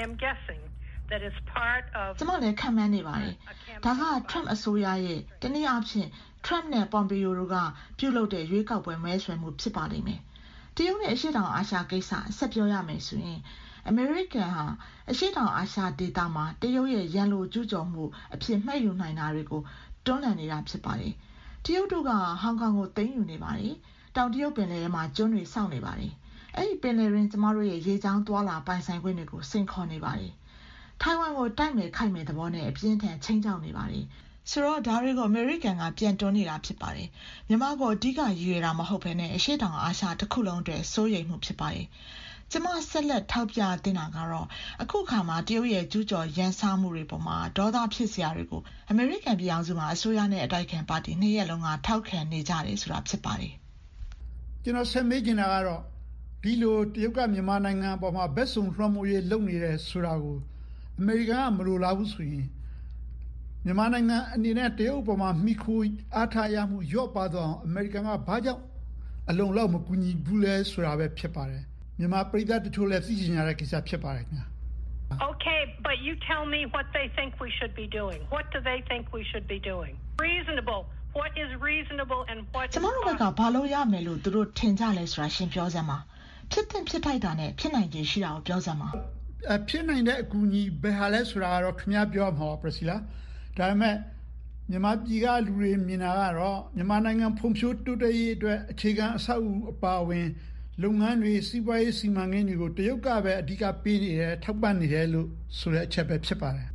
that it's part of ကျမလည်းခံမှန်းနေပါတယ်ဒါက Trump အစိုးရရဲ့တနည်းအားဖြင့် Trump နဲ့ Pompeo တို့ကပြုလုပ်တဲ့ရွေးကောက်ပွဲမဲဆွယ်မှုဖြစ်ပါလိမ့်မယ်တရုတ်နဲ့အရှေ့တောင်အာရှကိစ္စဆက်ပြောရမယ်ဆိုရင်အမေရိကန်ဟာအရှေ့တောင်အာရှဒေသမှာတရုတ်ရဲ့ရန်လိုကျူးကျော်မှုအဖြစ်မှတ်ယူနိုင်တာတွေကိုတွန်းလှန်နေတာဖြစ်ပါတယ်တရုတ်တို့ကဟောင်ကောင်ကိုသိမ်းယူနေပါတယ်တောင်တရုတ်ပင်လယ်ထဲမှာကျွန်းတွေစောင့်နေပါတယ်အဲ့ဒီပင်လယ်ရင်းကျမတို့ရဲ့ရေကြောင်းသွာလာပိုင်ဆိုင်ခွင့်တွေကိုစိန်ခေါ်နေပါတယ်ထိုင်ဝမ်ကိုတိုက်မယ်ခိုက်မယ်သဘောနဲ့အပြင်းထန်ချိန်ချောက်နေပါတယ်ဆိုတော့ဒါတွေကိုအမေရိကန်ကပြန်တွန်းနေတာဖြစ်ပါတယ်မြန်မာကိုအဓိကရည်ရွယ်တာမဟုတ်ဘဲနဲ့အရှေ့တောင်အာရှတစ်ခုလုံးအတွက်စိုးရိမ်မှုဖြစ်ပါတယ်ကျမဆက်လက်ထောက်ပြတင်တာကတော့အခုခါမှာတရုတ်ရဲ့ကျူးကျော်ရန်စားမှုတွေပေါ်မှာဒေါသဖြစ်စရာတွေကိုအမေရိကန်ပြည်အောင်စုမှာအစိုးရနဲ့အတိုက်ခံပါတီနှစ်ရက်လုံးကထောက်ခံနေကြတယ်ဆိုတာဖြစ်ပါတယ်ကျွန်တော်ဆက်မေးချင်တာကတော့ဒီလိုတရုတ်ကမြန်မာနိုင်ငံပေါ်မှာဘက်စုံလွှမ်းမိုးရေးလုပ်နေတယ်ဆိုတာကိုအမေရိကန်ကမလိုလားဘူးဆိုရင်မြန်မာနိုင်ငံအနေနဲ့တရုတ်ပေါ်မှာမိခိုအားထားရမှုရော့ပါတော့အမေရိကန်ကဘာကြောင့်အလုံးလောက်မကူညီဘူးလဲဆိုတာပဲဖြစ်ပါတယ်မြန်မာပြည်သားတချို့လည်းသိချင်ရတဲ့ကိစ္စဖြစ်ပါတယ်ခင်ဗျာ Okay, but you tell me what they think we should be doing. What do they think we should be doing? Reasonable. What is reasonable and what is ကျမတို့ကဘာလို့ရမယ်လို့သူတို့ထင်ကြလဲဆိုတာရှင်းပြောစမ်းပါဖြစ်တဲ့ဖြစ်ထိုက်တာနဲ့ဖြစ်နိုင်ခြင်းရှိတာကိုပြောစမ်းပါဖြစ်နိုင်တဲ့အကူအညီဘယ်ဟာလဲဆိုတာကတော့ခင်ဗျားပြောမှာပါ Priscilla ဒါပေမဲ့မြန်မာပြည်ကလူတွေမြင်တာကတော့မြန်မာနိုင်ငံဖွံ့ဖြိုးတိုးတက်ရေးအတွက်အခြေခံအဆောက်အဦအပါအဝင်လုပ်ငန်းတွေစီးပွားရေးစီမံကိန်းတွေကိုတရုတ်ကပဲအဓိကပေးနေတယ်ထောက်ပံ့နေတယ်လို့ဆိုတဲ့အချက်ပဲဖြစ်ပါတယ်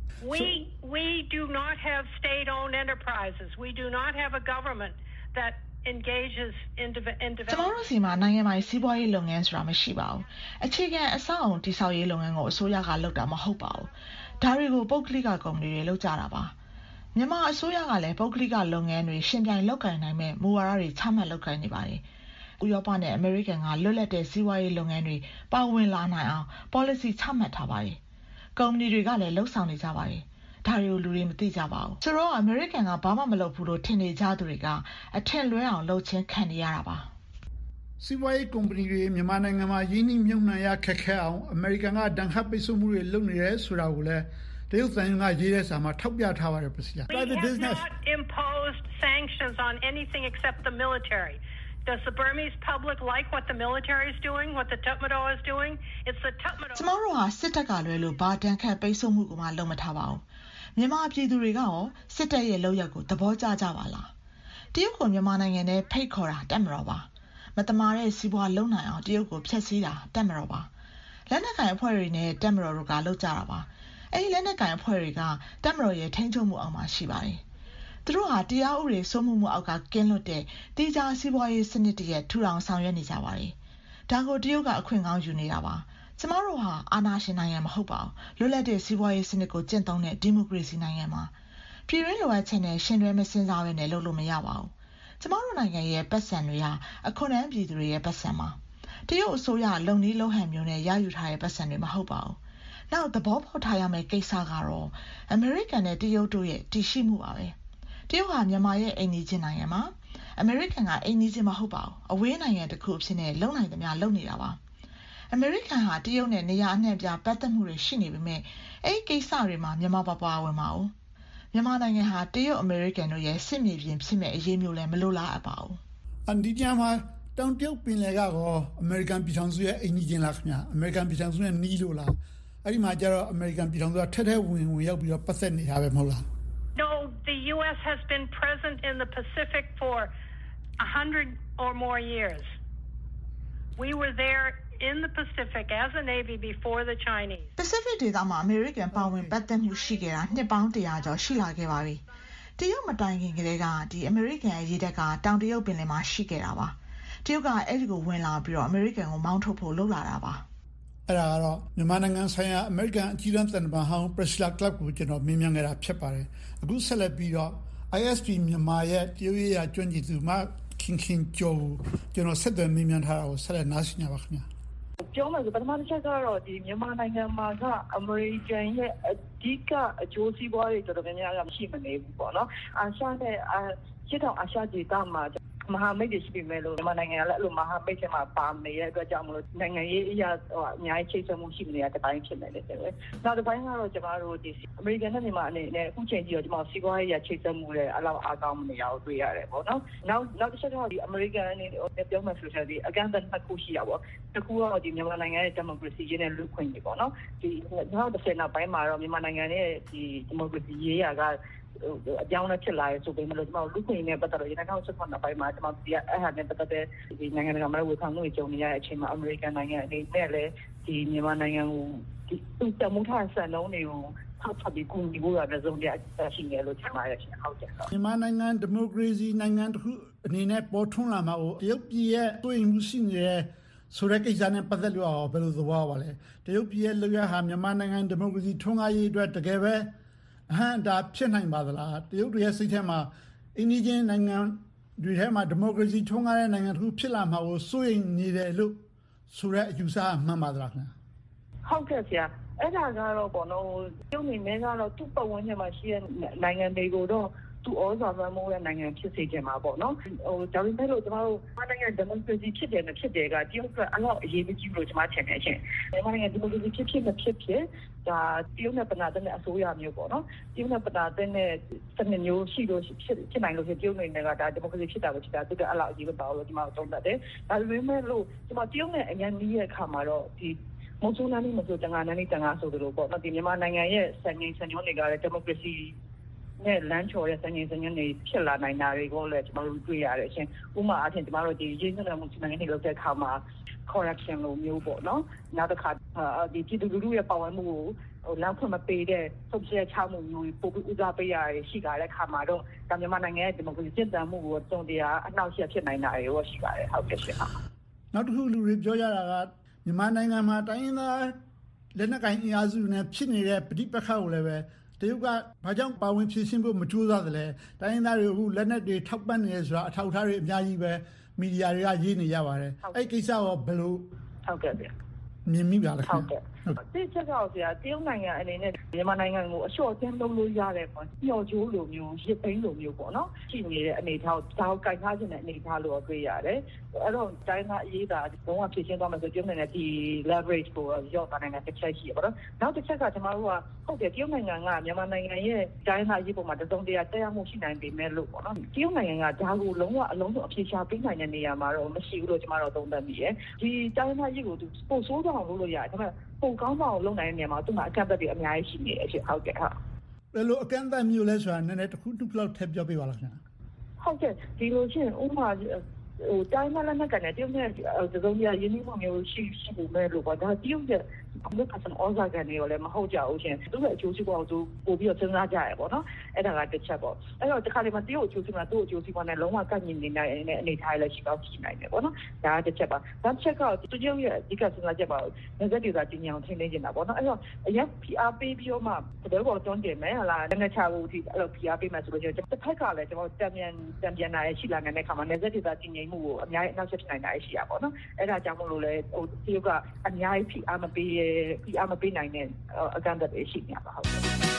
We do not have state-owned enterprises. We do not have a government that engages in development. ကျမတို့စီမှာနိုင်ငံပိုင်စီးပွားရေးလုပ်ငန်းဆိုတာမရှိပါဘူးအခြေခံအဆောက်အုံတည်ဆောက်ရေးလုပ်ငန်းကိုအစိုးရကလုပ်တာမဟုတ်ပါဘူးဒါတွေကိုပုဂ္ဂလိကကုမ္ပဏီတွေလုပ်ကြတာပါမြန်မာအစိုးရကလည်းပုဂ္ဂလိကလုပ်ငန်းတွေရှင်ပြိုင်လုပ်ကိုင်နိုင်မဲ့မူဝါဒတွေချမှတ်လုပ်ကိုင်နေပါတယ်ဥရောပနဲ့အမေရိကန်ကလွတ်လပ်တဲ့စီးပွားရေးလုပ်ငန်းတွေပါဝင်လာနိုင်အောင် policy ချမှတ်ထားပါတယ်ကုမ္ပဏီတွေကလည်းလှုပ်ဆောင်နေကြပါတယ်ဒါတွေကိုလူတွေမသိကြပါဘူးဆိုတော့အမေရိကန်ကဘာမှမလုပ်ဘူးလို့ထင်နေကြသူတွေကအထင်လွဲအောင်လုပ်ချင်းခံနေရတာပါစီးပွားရေးကုမ္ပဏီတွေမြန်မာနိုင်ငံမှာရင်းနှီးမြှုပ်နှံရခက်ခဲအောင်အမေရိကန်ကဒဏ်ခတ်ပိတ်ဆို့မှုတွေလုပ်နေတယ်ဆိုတာကိုလည်းတရုတ်သံရုံးကရေးတဲ့စာမှာထောက်ပြထားပါတယ် Priscilla. We have not imposed sanctions on anything except the military. Does the Burmese public like what the military is doing, what the Tatmadaw is doing? It's the Tatmadaw. ကျမတို့ဟာစစ်တပ်ကလွယ်လို့ဘာတန်ခတ်ပိတ်ဆို့မှုကိုမှလုပ်မထားပါဘူး။မြန်မာပြည်သူတွေကရောစစ်တပ်ရဲ့လုပ်ရက်ကိုသဘောကျကြပါလား။တရုတ်ကိုမြန်မာနိုင်ငံနဲ့ဖိတ်ခေါ်တာတက်မတော်ပါ။မတမာတဲ့စီးပွားလုံနိုင်အောင်တရုတ်ကိုဖျက်ဆီးတာတက်မတော်ပါ။လက်နက်ကိုင်အဖွဲ့တွေနဲ့တက်မတော်တို့ကလုပ်ကြတာပါ။အဲဒီလက်နက်ကိုင်အဖွဲ့တွေကတက်မတော်ရဲ့ထိန်းချုပ်မှုအောက်မှာရှိပါတယ်။သူတို့ဟာတရားဥပဒေစိုးမိုးမှုအောက်ကကင်းလွတ်တဲ့တိကျစီးပွားရေးစနစ်တရက်ထူထောင်ဆောင်ရွက်နေကြပါတယ်။ဒါကိုတရုတ်ကအခွင့်ကောင်းယူနေတာပါ။ကျမတို့ဟာအာဏာရှင်နိုင်ငံမဟုတ်ပါဘူး။လွတ်လပ်တဲ့စီးပွားရေးစနစ်ကိုကျင့်သုံးတဲ့ဒီမိုကရေစီနိုင်ငံမှာပြည်တွင်းလိုအပ်ချက်နဲ့ရှင်တွဲမစင်စားဘဲနဲ့လုပ်လို့မရပါဘူး။ကျမတို့နိုင်ငံရဲ့ပတ်စံတွေဟာအခွင့်အရေးပြည်သူတွေရဲ့ပတ်စံပါ။တရုတ်အစိုးရလုံနည်းလုံဟန်မျိုးနဲ့ရယူထားတဲ့ပတ်စံတွေမဟုတ်ပါဘူး။နောက်သဘောပေါက်ထားရမယ့်ကိစ္စကတော့အမေရိကန်နဲ့တရုတ်တို့ရဲ့တည်ရှိမှုပါပဲ။တရုတ်ဟာမြန်မာရဲ့အိမ်နီးချင်းနိုင်ငံမှာအမေရိကန်ကအိမ်နီးချင်းမဟုတ်ပါဘူး။အဝေးနိုင်ငံတစ်ခုအဖြစ်နဲ့လုံနိုင်သမျှလုံနေတာပါ။အမေရိကန်ဟာတရုတ်နဲ့နေရာအနှံ့ပြပတ်သက်မှုတွေရှိနေပေမဲ့အဲ့ဒီကိစ္စတွေမှာမြန်မာပါဝင်ပါဘူး။မြန်မာနိုင်ငံဟာတရုတ်အမေရိကန်တို့ရဲ့စစ်မြေပြင်ဖြစ်မဲ့အရေးမျိုးလည်းမလိုလားအပ်ပါဘူး။အန်ဒီကျမ်းမှာတောင်တရုတ်ပင်လယ်ကတော့အမေရိကန်ပြည်ထောင်စုရဲ့အိမ်နီးချင်းလားခင်ဗျာ။အမေရိကန်ပြည်ထောင်စုနဲ့နီးလို့လား။အဲ့ဒီမှာကျတော့အမေရိကန်ပြည်ထောင်စုကထဲထဲဝင်ရောက်ပြီးတော့ပတ်သက်နေတာပဲမဟုတ်လား။ No, the U.S. has been present in the Pacific for 100 or more years. We were there in the Pacific as a Navy before the Chinese. Pacific ဒေသမှာအမေရိကန်ပါဝင်ပတ်သက်မှုရှိခဲ့တာနှစ်ပေါင်း100ကျော်ရှိလာခဲ့ပါပြီ။တရုတ်မတိုင်ခင်ကတည်းကဒီအမေရိကန်အရေးတက်ကတောင်တရုတ်ပင်လယ်မှာရှိခဲ့တာပါ။တရုတ်ကအဲ့ဒီကိုဝင်လာပြီးတော့အမေရိကန်ကိုမောင်းထုတ်ဖို့လုပ်လာတာပါ။အဲ့ဒါကတော့မြန်မာနိုင်ငံဆိုင်ရာအမေရိကန်အကြီးအကဲတန်တမန်ဟောင်း Priscilla Clapp ကိုကျွန်တော်မေးမြန်းခဲ့တာဖြစ်ပါတယ်။အခုဆက်လက်ပြီးတော့ ISP မြန်မာရဲ့တရုတ်ရေးရာကျွမ်းကျင်သူမခင်ကျော်ကျွန်တော်ဆက်သွယ်မေးမြန်းထားတာကိုဆက်လက်နားဆင်ကြပါခင်ဗျာ။ပြောမယ်ဆိုပထမတစ်ချက်ကတော့ဒီမြန်မာနိုင်ငံမှာကအမေရိကန်ရဲ့အဓိကအကျိုးစီးပွားတွေတော်တော်များများကမရှိမနေဘူးပေါ့နော်။အာရှနဲ့ရှေ့တောင်အာရှဒေသမှာမဟာမိတ်တွေရှိပေမဲ့လို့မြန်မာနိုင်ငံကလည်းအဲ့လိုမဟာမိတ်တွေမှာပါနေတဲ့အတွက်ကြောင့်မလို့နိုင်ငံရေးအရာအများကြီးချိတ်ဆက်မှုရှိနေတဲ့တစ်ပိုင်းဖြစ်နေတယ်ပဲ။နောက်တစ်ပိုင်းကတော့ကျမတို့ဒီအမေရိကန်နဲ့မြန်မာအနေနဲ့အခုချိန်ကြီးတော့ကျမစီးပွားရေးအရာချိတ်ဆက်မှုတွေအလောက်အားကောင်းမနေရဘူးတွေ့ရတယ်ပေါ့နော်။နောက်တစ်ချက်ကတော့ဒီအမေရိကန်အနေနဲ့ပြောမှဆိုရင်ဒီအကန့်အသတ်တစ်ခုရှိရပါတော့။တစ်ခုကတော့ဒီမြန်မာနိုင်ငံရဲ့ဒီမိုကရေစီရေးနဲ့လူ့ခွင့်ရေးပေါ့နော်။ဒီ2010နောက်ပိုင်းမှာတော့မြန်မာနိုင်ငံရဲ့ဒီဒီမိုကရေစီရေးရာကအကြောင်းနဲ့ဖြစ်လာရဆိုပေမဲ့လို့ကျွန်တော်လူ့ခွင့်ရေးနဲ့ပတ်သက်လို့2018နောက်ပိုင်းမှာကျွန်တော်ဒီအဲ့ဟာနဲ့ပတ်သက်တဲ့ဒီနိုင်ငံတကာမှာဝေဖန်မှုတွေကြုံနေရတဲ့အချိန်မှာအမေရိကန်နိုင်ငံအနေနဲ့လည်းဒီမြန်မာနိုင်ငံကိုဒီတမူထားဆန်လုံးတွေကိုထောက်ပံ့ပြီးကူညီဖို့ရတဲ့စုံရှိနေလို့ကျွန်တော်ရရှင်ဟုတ်တယ်မြန်မာနိုင်ငံဒီမိုကရေစီနိုင်ငံတစ်ခုအနေနဲ့ပေါ်ထွန်းလာမှာကိုတရုတ်ပြည်ရဲ့တွေ့မှုရှိနေတဲ့ဆိုတဲ့ကိစ္စနဲ့ပတ်သက်လို့ဘယ်လိုသဘောပါလဲတရုတ်ပြည်ရဲ့လုပ်ရဟာမြန်မာနိုင်ငံဒီမိုကရေစီထွန်းကားရေးအတွက်တကယ်ပဲအဟံဒါဖြစ်နိုင်ပါသလားတရုတ်ရဲ့စိတ်ထဲမှာအိန္ဒိယနိုင်ငံတွေထဲမှာဒီမိုကရေစီထွန်းကားတဲ့နိုင်ငံတစ်ခုဖြစ်လာမှာကိုစိုးရိမ်နေတယ်လို့ဆိုတဲ့အယူဆမှန်ပါသလားခင်ဗျဟုတ်ကဲ့ဆရာအဲ့ဒါကတော့ပေါ့နော်တရုတ်နိုင်ငံကတော့သူ့ပတ်ဝန်းကျင်မှာရှိတဲ့နိုင်ငံတွေကိုတော့သူဩဇာလွှမ်းမိုးတဲ့နိုင်ငံဖြစ်စေချင်မှာပေါ့နော်ဒါပေမဲ့လို့ကျွန်တော်တို့နိုင်ငံဒီမိုကရေစီဖြစ်တယ်နဲ့ဖြစ်တယ်ကတရုတ်ကအလောက်အရေးကြီးလို့ကျွန်မထင်တယ်အရှင်မြန်မာနိုင်ငံဒီမိုကရေစီဖြစ်ဒါတရုတ်နဲ့ပနာတဲ့အစိုးရမျိုးပေါ့နော်တရုတ်နဲ့ပနာတဲ့စနစ်မျိုးရှိလို့ဖြစ်နိုင်လို့တရုတ်နိုင်ငံကဒါဒီမိုကရေစီဖြစ်တာပဲဖြစ်တာသူကအလောက်အရေးပါလို့ကျွန်တော်သုံးသပ်တယ်ဒါပေမဲ့လို့ကျွန်တော်တရုတ်နဲ့အញ្ញနီးရဲ့အခါမှာတော့ဒီမဆိုးနားနေမဆိုးတန်ငါနားနေတန်ငါဆိုသလိုပေါ့နော်ဒီမြန်မာနိုင်ငံရဲ့စံချိန်စံညွှန်းတွေကလည်းဒီမိုကရေစီနဲ့လမ်းချော်တဲ့စံချိန်စံညွှန်းတွေဖြစ်လာနိုင်တာတွေကိုလည်းကျွန်တော်တို့တွေ့ရတယ်အရှင်ဥပမာအဖြစ်ကျွန်တော်တို့ဒီရင်းနှီးမှုနိုင်ငံတွေလုပ်တဲ့အခါမှာ corruption လိုမျိုးပေါ့နော်နောက်တစ်ခါဒီပြည်သူလူထုရဲ့ပါဝင်မှုကိုလမ်းဖွင့်မပေးတဲ့ဆုံးဖြတ်ချက်မှုမျိုးပို့ပြီးဦးစားပေးရရှိကြတဲ့အခါမှာတော့ဒါမြန်မာနိုင်ငံရဲ့ဒီမိုကရေစီကျင့်သုံးမှုကိုတုံ့တရားအနှောက်အယှက်ဖြစ်နိုင်တာတွေရောရှိပါတယ်ဟုတ်ကဲ့ရှင်နောက်တစ်ခုလူတွေပြောကြတာကမြန်မာနိုင်ငံမှာတိုင်းရင်းသားလက်နက်ကိုင်အင်အားစုနဲ့ဖြစ်နေတဲ့ပဋိပက္ခကိုလည်းပဲတရုတ်ကဘာကြောင့်ပါဝင်ဖြည့်ရှင်းဖို့မကြိုးစားသလဲတိုင်းရင်းသားတွေအခုလက်နက်တွေထောက်ပံ့နေတယ်ဆိုတာအထောက်အထားတွေအများကြီးပဲမီဒီယာတွေကရေးနေကြပါတယ်အဲ့ကိစ္စရောဘယ်လိုဟုတ်ကဲ့ဗျမြင်မိပါလဲဟုတ်ကဲ့ဒီချက်ကောက်ဆရာတရုတ်နိုင်ငံအနေနဲ့မြန်မာနိုင်ငံကိုအလျှော့ကျန်းလုပ်လို့ရတယ်ပေါ့ညှော်ကျိုးလိုမျိုးရစ်သိမ်းလိုမျိုးပေါ့နော်ရှိနေတဲ့အနေထားဒါကိုကြိုက်ထားခြင်းတဲ့အနေထားလို့တွေ့ရတယ်အဲ့တော့တိုင်းသားအရေးတာလုံးဝဖြစ်ရှင်းသွားမယ်ဆိုတရုတ်နိုင်ငံဒီ leverage ကိုရော့တာနိုင်ငံတစ်ချက်ရှိရပါတော့နောက်တစ်ချက်ကကျွန်တော်တို့ကဟုတ်တယ်တရုတ်နိုင်ငံကမြန်မာနိုင်ငံရဲ့တိုင်းသားအရေးပေါ်မှာတစုံတရာတက်ရောက်မှုရှိနိုင်ပေမဲ့လို့ပေါ့နော်တရုတ်နိုင်ငံကဒါကိုလုံးဝအလုံးစုံအဖြေရှာပေးနိုင်တဲ့နေရာမှာတော့မရှိဘူးလို့ကျွန်တော်တို့သုံးသပ်မိတယ်ဒီတိုင်းသားရေးကိုသူပို့ဆိုးအောင်လုပ်လို့ရတယ်ဒါပေမဲ့ပုံကောင်းမအောင်လုပ်နိုင်တဲ့နေရာမှာသူကအကန့်အသတ်တွေအများကြီးရှိနေတယ်ဖြစ်ဟုတ်ကဲ့ဟုတ်ဘယ်လိုအကန့်အသတ်မျိုးလဲဆိုတာနည်းနည်းတစ်ခုတစ်ခုလောက်ထည့်ပြောပြပါလားခင်ဗျာဟုတ်ကဲ့ဒီလိုချင်းဥပမာတိုင်းမှာလည်းမကန်တဲ့တရုတ်နဲ့တစုံတရာရင်းနှီးမှုမျိုးရှိဖို့မဲ့လို့ပေါ့ဒါတရုတ်ရဲ့အမေရိကန်အော်ဇာကန်တွေရောလည်းမဟုတ်ကြဘူးရှင်သူ့ရဲ့အကျိုးစီးပွားကိုသူပို့ပြီးတော့စဉ်းစားကြရပေါ့နော်အဲ့ဒါကတစ်ချက်ပေါ့အဲ့တော့တခါလေမှတရုတ်အကျိုးစီးပွားသူ့အကျိုးစီးပွားနဲ့လုံးဝကန့်ညီနေတဲ့အနေထားလည်းရှိတော့ရှိနိုင်တယ်ပေါ့နော်ဒါကတစ်ချက်ပါနောက်တစ်ချက်ကသူတရုတ်ရဲ့အဓိကစဉ်းစားချက်ပါနေသက်ဒေသကြီးညောင်ထိန်းသိမ်းနေတာပေါ့နော်အဲ့တော့အရင် PR ပေးပြီးတော့မှဘယ်လိုတွန်းတင်မယ်ဟလားငါချဖို့ဒီအဲ့လို PR ပေးမယ်ဆိုလို့တစ်ဖက်ကလည်းကျွန်တော်တံပြန်နိုင်ရှိလာနေတဲ့ခါမှာနေသက်ဒေသကြီးငြိမ်မှုကိုအများကြီးနောက်ဆက်နိုင်တာရှိရပါတော့အဲ့ဒါကြောင့်မလို့လေဟိုတရုတ်ကအများကြီး PR မပေးနိုင်တဲ့အကန့်အသတ်တွေရှိနေပါဟုတ်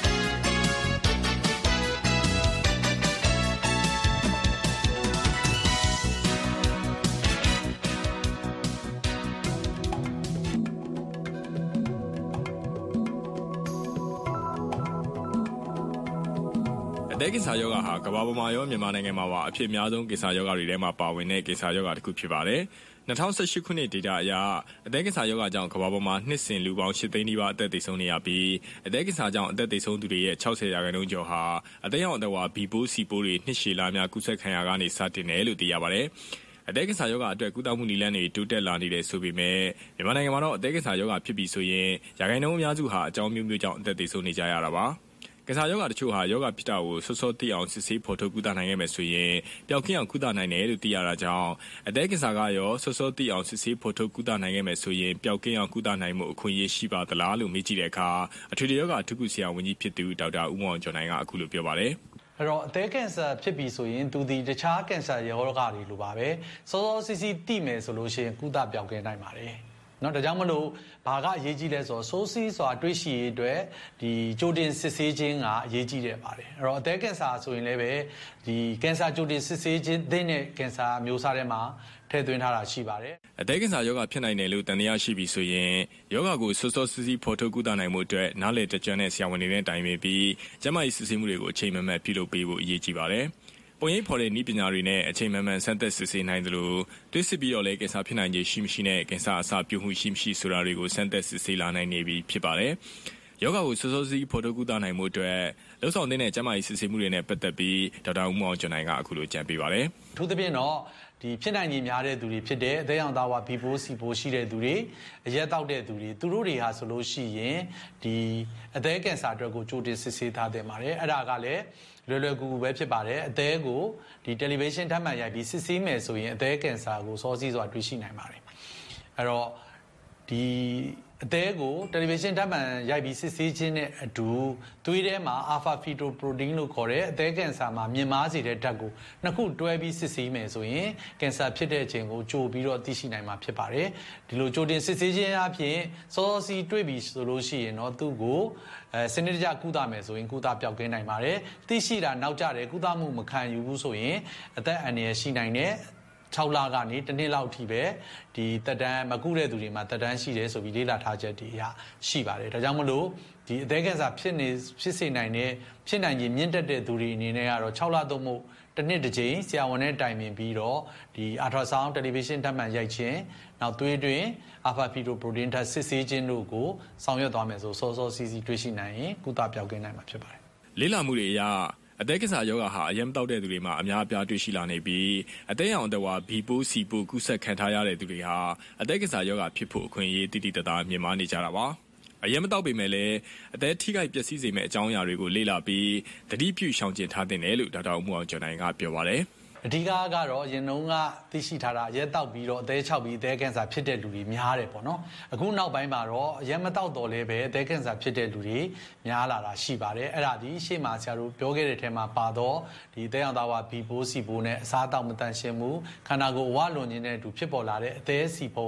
အသက်ကင်ဆာရောဂါဟာကမ္ဘာပေါ်မှာရောမြန်မာနိုင်ငံမှာပါအဖြစ်အများဆုံးကင်ဆာရောဂါတွေထဲမှာပါဝင်တဲ့ကင်ဆာရောဂါတစ်ခုဖြစ်ပါတယ်။2018ခုနှစ်ဒေတာအရအသက်ကင်ဆာရောဂါကြောင့်ကမ္ဘာပေါ်မှာနှစ်စဉ်လူပေါင်း8သိန်းနီးပါးအသက်သေဆုံးနေရပြီးအသက်ကင်ဆာကြောင့်အသက်သေဆုံးသူတွေရဲ့60%ကျော်ဟာအသက်ရောင်အသက်ဝါ B ပိုး C ပိုးတွေနှစ်ရှည်လများကူးစက်ခံရကနေစတင်တယ်လို့သိရပါတယ်။အသက်ကင်ဆာရောဂါအတွက်ကုသမှုနည်းလမ်းတွေတိုးတက်လာနေတယ်ဆိုပေမဲ့မြန်မာနိုင်ငံမှာတော့အသက်ကင်ဆာရောဂါဖြစ်ပြီးဆိုရင်ရာခိုင်နှုန်းအများစုဟာအကြောင်းမျိုးမျိုးကြောင့်အသက်သေဆုံးနေကြရတာပါ။ကင်ဆာရောဂါတချို့ဟာရောဂါဖြစ်တာကိုစောစောသိအောင်စစ်ဆေးဖော်ထုတ်ကုသနိုင်ခဲ့မယ်ဆိုရင်ပျောက်ကင်းအောင်ကုသနိုင်တယ်လို့သိရတာကြောင့်အသက်ကင်ဆာကရောစောစောသိအောင်စစ်ဆေးဖော်ထုတ်ကုသနိုင်ခဲ့မယ်ဆိုရင်ပျောက်ကင်းအောင်ကုသနိုင်မှုအခွင့်အရေးရှိပါသလားလို့မေးကြည့်တဲ့အခါအထွေထွေရောဂါအထူးကုဆရာဝန်ကြီးဖြစ်သူဒေါက်တာဦးမောင်ကျော်နိုင်ကအခုလိုပြောပါတယ်အဲ့တော့အသက်ကင်ဆာဖြစ်ပြီးဆိုရင်သူဒီတခြားကင်ဆာရောဂါတွေလိုပါပဲစောစောစီးစီးသိမယ်ဆိုလို့ရှိရင်ကုသပျောက်ကင်းနိုင်ပါတယ်နော်ဒါကြောင့်မလို့ဘာကအရေးကြီးလဲဆိုတော့ဆိုးစီးစွာတွေးရှိရေးအတွက်ဒီကြိုတင်စစ်ဆေးခြင်းကအရေးကြီးတယ်ပါတယ်အဲ့တော့အသက်ကင်ဆာဆိုရင်လည်းပဲဒီကင်ဆာကြိုတင်စစ်ဆေးခြင်းတဲ့ကင်ဆာမျိုးစားထဲမှာထည့်သွင်းထားတာရှိပါတယ်အသက်ကင်ဆာရောဂါဖြစ်နိုင်တယ်လို့တန်တရားရှိပြီဆိုရင်ရောဂါကိုစောစောစီးစီးဖော်ထုတ်ကုသနိုင်မှုအတွက်နားလည်တကြွတဲ့ဆရာဝန်တွေနဲ့တိုင်ပင်ပြီးကျန်းမာရေးစစ်ဆေးမှုတွေကိုအချိန်မှန်မှန်ပြုလုပ်ပေးဖို့အရေးကြီးပါတယ်ပုံရိပ်ဖော်တဲ့နည်းပညာတွေနဲ့အချိန်မှန်မှန်စမ်းသပ်စစ်ဆေးနိုင်သလိုတွေးစစ်ပြီးတော့လည်းကင်ဆာဖြစ်နိုင်ခြေရှိမရှိနဲ့ကင်ဆာအစပြုမှုရှိမရှိဆိုတာတွေကိုစမ်းသပ်စစ်ဆေးလာနိုင်နေပြီဖြစ်ပါတယ်။ယောဂကိုစောစောစီးဖော်ထုတ်ကုသနိုင်မှုအတွက်လှုပ်ဆောင်တဲ့ကျန်းမာရေးစစ်ဆေးမှုတွေနဲ့ပတ်သက်ပြီးဒေါက်တာဦးမောင်ကျော်နိုင်ကအခုလိုကြံပေးပါတယ်။အထူးသဖြင့်တော့ဒီဖြစ်နိုင်ခြေများတဲ့သူတွေဖြစ်တဲ့အသက်ရောင်သားဝါ B ပိုး C ပိုးရှိတဲ့သူတွေအရက်တောက်တဲ့သူတွေသူတို့တွေဟာဆိုလို့ရှိရင်ဒီအသက်ကင်ဆာအတွက်ကိုကြိုတင်စစ်ဆေးထားတယ်ပါတယ်အဲ့ဒါကလည်းလွယ်လွယ်ကူကူပဲဖြစ်ပါတယ်အသေးကိုဒီ television ထပ်မှန်ရိုက်ပြီးစစ်ဆေးမယ်ဆိုရင်အသေးကင်ဆာကိုစောစီးစွာတွေ့ရှိနိုင်ပါတယ်အဲ့တော့ဒီအသေးကို television ထပ်မှန်ရိုက်ပြီးစစ်ဆေးခြင်းနဲ့အတူသွေးထဲမှာ alpha fetoprotein လို့ခေါ်တဲ့အသေးကင်ဆာမှာမြင့်မားစေတဲ့ဓာတ်ကိုနှစ်ခုတွဲပြီးစစ်ဆေးမယ်ဆိုရင်ကင်ဆာဖြစ်တဲ့အချိန်ကိုကြိုပြီးတော့သိရှိနိုင်မှာဖြစ်ပါတယ်ဒီလိုကြိုတင်စစ်ဆေးခြင်းအပြင်စောစီးတွေ့ပြီဆိုလို့ရှိရင်တော့သူ့ကိုစနစ်တကျကုသမယ်ဆိုရင်ကုသပျောက်ကင်းနိုင်ပါတယ်သိရှိတာနောက်ကျတယ်ကုသမှုမခံယူဘူးဆိုရင်အသက်အန္တရာယ်ရှိနိုင်တဲ့6လကနေတစ်နှစ်လောက်အထိပဲဒီတက်တန်းမကုတဲ့သူတွေမှာတက်တန်းရှိတယ်ဆိုပြီးလေ့လာထားချက်တွေရှိပါတယ်ဒါကြောင့်မလို့ဒီအသက်ကင်ဆာဖြစ်စေနိုင်တဲ့ဖြစ်နိုင်ခြင်းမြင့်တက်တဲ့သူတွေအနေနဲ့ကတော့6လသို့မဟုတ်တစ်နှစ်တစ်ကြိမ်ဆရာဝန်နဲ့တိုင်ပင်ပြီးတော့ဒီ ultrasound television ထပ်မံရိုက်ခြင်းနောက်သွေးတွင် alpha fetoprotein ဓာတ်စစ်ဆေးခြင်းတို့ကိုဆောင်ရွက်သွားမယ်ဆိုစောစောစီးစီးတွေ့ရှိနိုင်ရင်ကုသပျောက်ကင်းနိုင်မှာဖြစ်ပါတယ်လေ့လာမှုတွေအရအသက်ကင်ဆာရောဂါဟာအရင်တောက်တဲ့သူတွေမှာအများအပြားတွေ့ရှိလာနေပြီးအသက်ရောင်အသက်ဝါ B ပိုး C ပိုးကူးစက်ခံထားရတဲ့သူတွေဟာအသက်ကင်ဆာရောဂါဖြစ်ဖို့အခွင့်အရေးတိတိတသားမြင့်မားနေကြတာပါအရင်မတောက်ပေမဲ့လည်းအသက်ထိခိုက်ပျက်စီးစေမယ့်အကြောင်းအရာတွေကိုလေ့လာပြီးသတိပြုရှောင်ကျဉ်ထားတဲ့တယ်လို့ဒေါက်တာဦးမောင်ကျော်နိုင်ကပြောပါတယ်အဓိကကတော့ရင်နှုံးကသိရှိထားတာရဲတောက်ပြီးတော့အသေးချောက်ပြီးအသေးကင်ဆာဖြစ်တဲ့လူတွေများတယ်ပေါ့နော်အခုနောက်ပိုင်းမှာတော့ရဲမတောက်တော့လည်းပဲအသေးကင်ဆာဖြစ်တဲ့လူတွေများလာတာရှိပါတယ်အဲ့ဒါဒီရှေ့မှာဆရာတို့ပြောခဲ့တဲ့ထဲမှာပါတော့ဒီအသေးအောင်သားဝါ B ပိုး C ပိုးနဲ့အစားအသောက်မတန်ရှင်းမှုခန္ဓာကိုယ်အဝလွန်ခြင်းနဲ့အတူဖြစ်ပေါ်လာတဲ့အသေး C ပိုး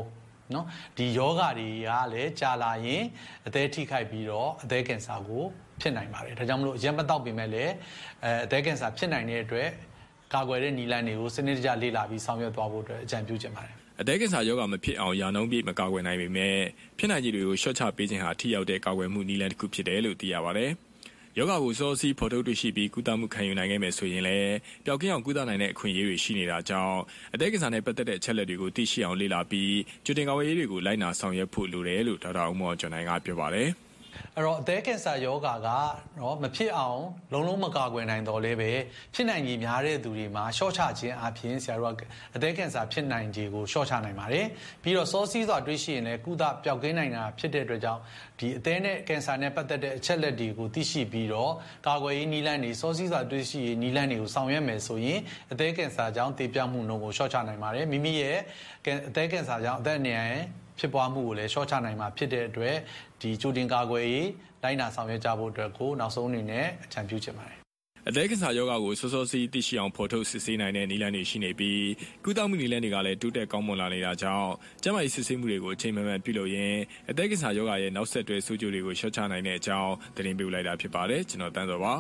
နော်ဒီယောဂတွေကလည်းကြာလာရင်အသေးထိခိုက်ပြီးတော့အသေးကင်ဆာကိုဖြစ်နိုင်ပါတယ်ဒါကြောင့်မလို့ရက်မတောက်ပြင်မဲ့လည်းအသေးကင်ဆာဖြစ်နိုင်တဲ့အတွက်ကာကွယ်တဲ့နည်းလမ်းတွေကိုစနစ်တကျလေ့လာပြီးဆောင်ရွက်သွားဖို့အတွက်အကြံပြုချင်ပါတယ်အသက်ကင်ဆာယောဂမဖြစ်အောင်ရာနှုန်းပြည့်မကာကွယ်နိုင်ပေမဲ့ဖြစ်နိုင်ခြေတွေကိုရှော့ချပေးခြင်းဟာထိရောက်တဲ့ကာကွယ်မှုနည်းလမ်းတစ်ခုဖြစ်တယ်လို့သိရပါတယ်ယောဂကိုစောစီးဖော်ထုတ်တွေ့ရှိပြီးကုသမှုခံယူနိုင်ခဲ့မယ်ဆိုရင်လည်းပျောက်ကင်းအောင်ကုသနိုင်တဲ့အခွင့်အရေးတွေရှိနေတာကြောင့်အသက်ကင်ဆာနဲ့ပတ်သက်တဲ့အချက်လက်တွေကိုသိရှိအောင်လေ့လာပြီးကြိုတင်ကာကွယ်ရေးတွေကိုလိုက်နာဆောင်ရွက်ဖို့လိုတယ်လို့ဒေါက်တာဦးမော်ကျော်နိုင်ကပြောပါတယ်အဲ့တော့အသက်ကင်ဆာယောဂါကနော်မဖြစ်အောင်လုံးမကာကွယ်နိုင်တော့လဲပဲဖြစ်နိုင်ကြီးများတဲ့သူတွေမှာရှော့ချခြင်းအပြင်ဆရာတို့ကအသက်ကင်ဆာဖြစ်နိုင်ခြေကိုရှော့ချနိုင်ပါတယ်ပြီးတော့စောစီးစွာတွေးရှိရင်လည်းကုသပျောက်ကင်းနိုင်တာဖြစ်တဲ့အတွက်ကြောင့်ဒီအသည်းနဲ့ကင်ဆာနဲ့ပတ်သက်တဲ့အချက်လက်တွေကိုသိရှိပြီးတော့ကာကွယ်ရေးနည်းလမ်းတွေစောစီးစွာတွေးရှိရေးနည်းလမ်းတွေကိုဆောင်ရွက်မယ်ဆိုရင်အသက်ကင်ဆာကြောင့်သေပြောက်မှုနှုန်းကိုရှော့ချနိုင်ပါတယ်မိမိရဲ့အသက်ကင်ဆာကြောင့်အသက်အန္တရာယ်ဖြစ်ပွားမှုကိုလည်းရှော့ချနိုင်မှာဖြစ်တဲ့အတွက်ဒီကြိုတင်ကာကွယ်ရေးလိုက်နာဆောင်ရွက်ကြဖို့အတွက်ကိုနောက်ဆုံးအနေနဲ့အကြံပြုချင်ပါတယ်အသက်ကင်ဆာယောဂါကိုစောစောစီးသိရှိအောင်ဖော်ထုတ်စစ်ဆေးနိုင်တဲ့နည်းလမ်းတွေရှိနေပြီးကုသမှုနည်းလမ်းတွေကလည်းတိုးတက်ကောင်းမွန်လာနေတာကြောင့်ကျန်းမာရေးစစ်ဆေးမှုတွေကိုအချိန်မှန်မှန်ပြုလုပ်ရင်းအသက်ကင်ဆာယောဂါရဲ့နောက်ဆက်တွဲဆိုးကျိုးတွေကိုရှော့ချနိုင်တဲ့အကြောင်းသတင်းပေးလိုက်တာဖြစ်ပါတယ်ကျွန်တော်တန်းစောပါ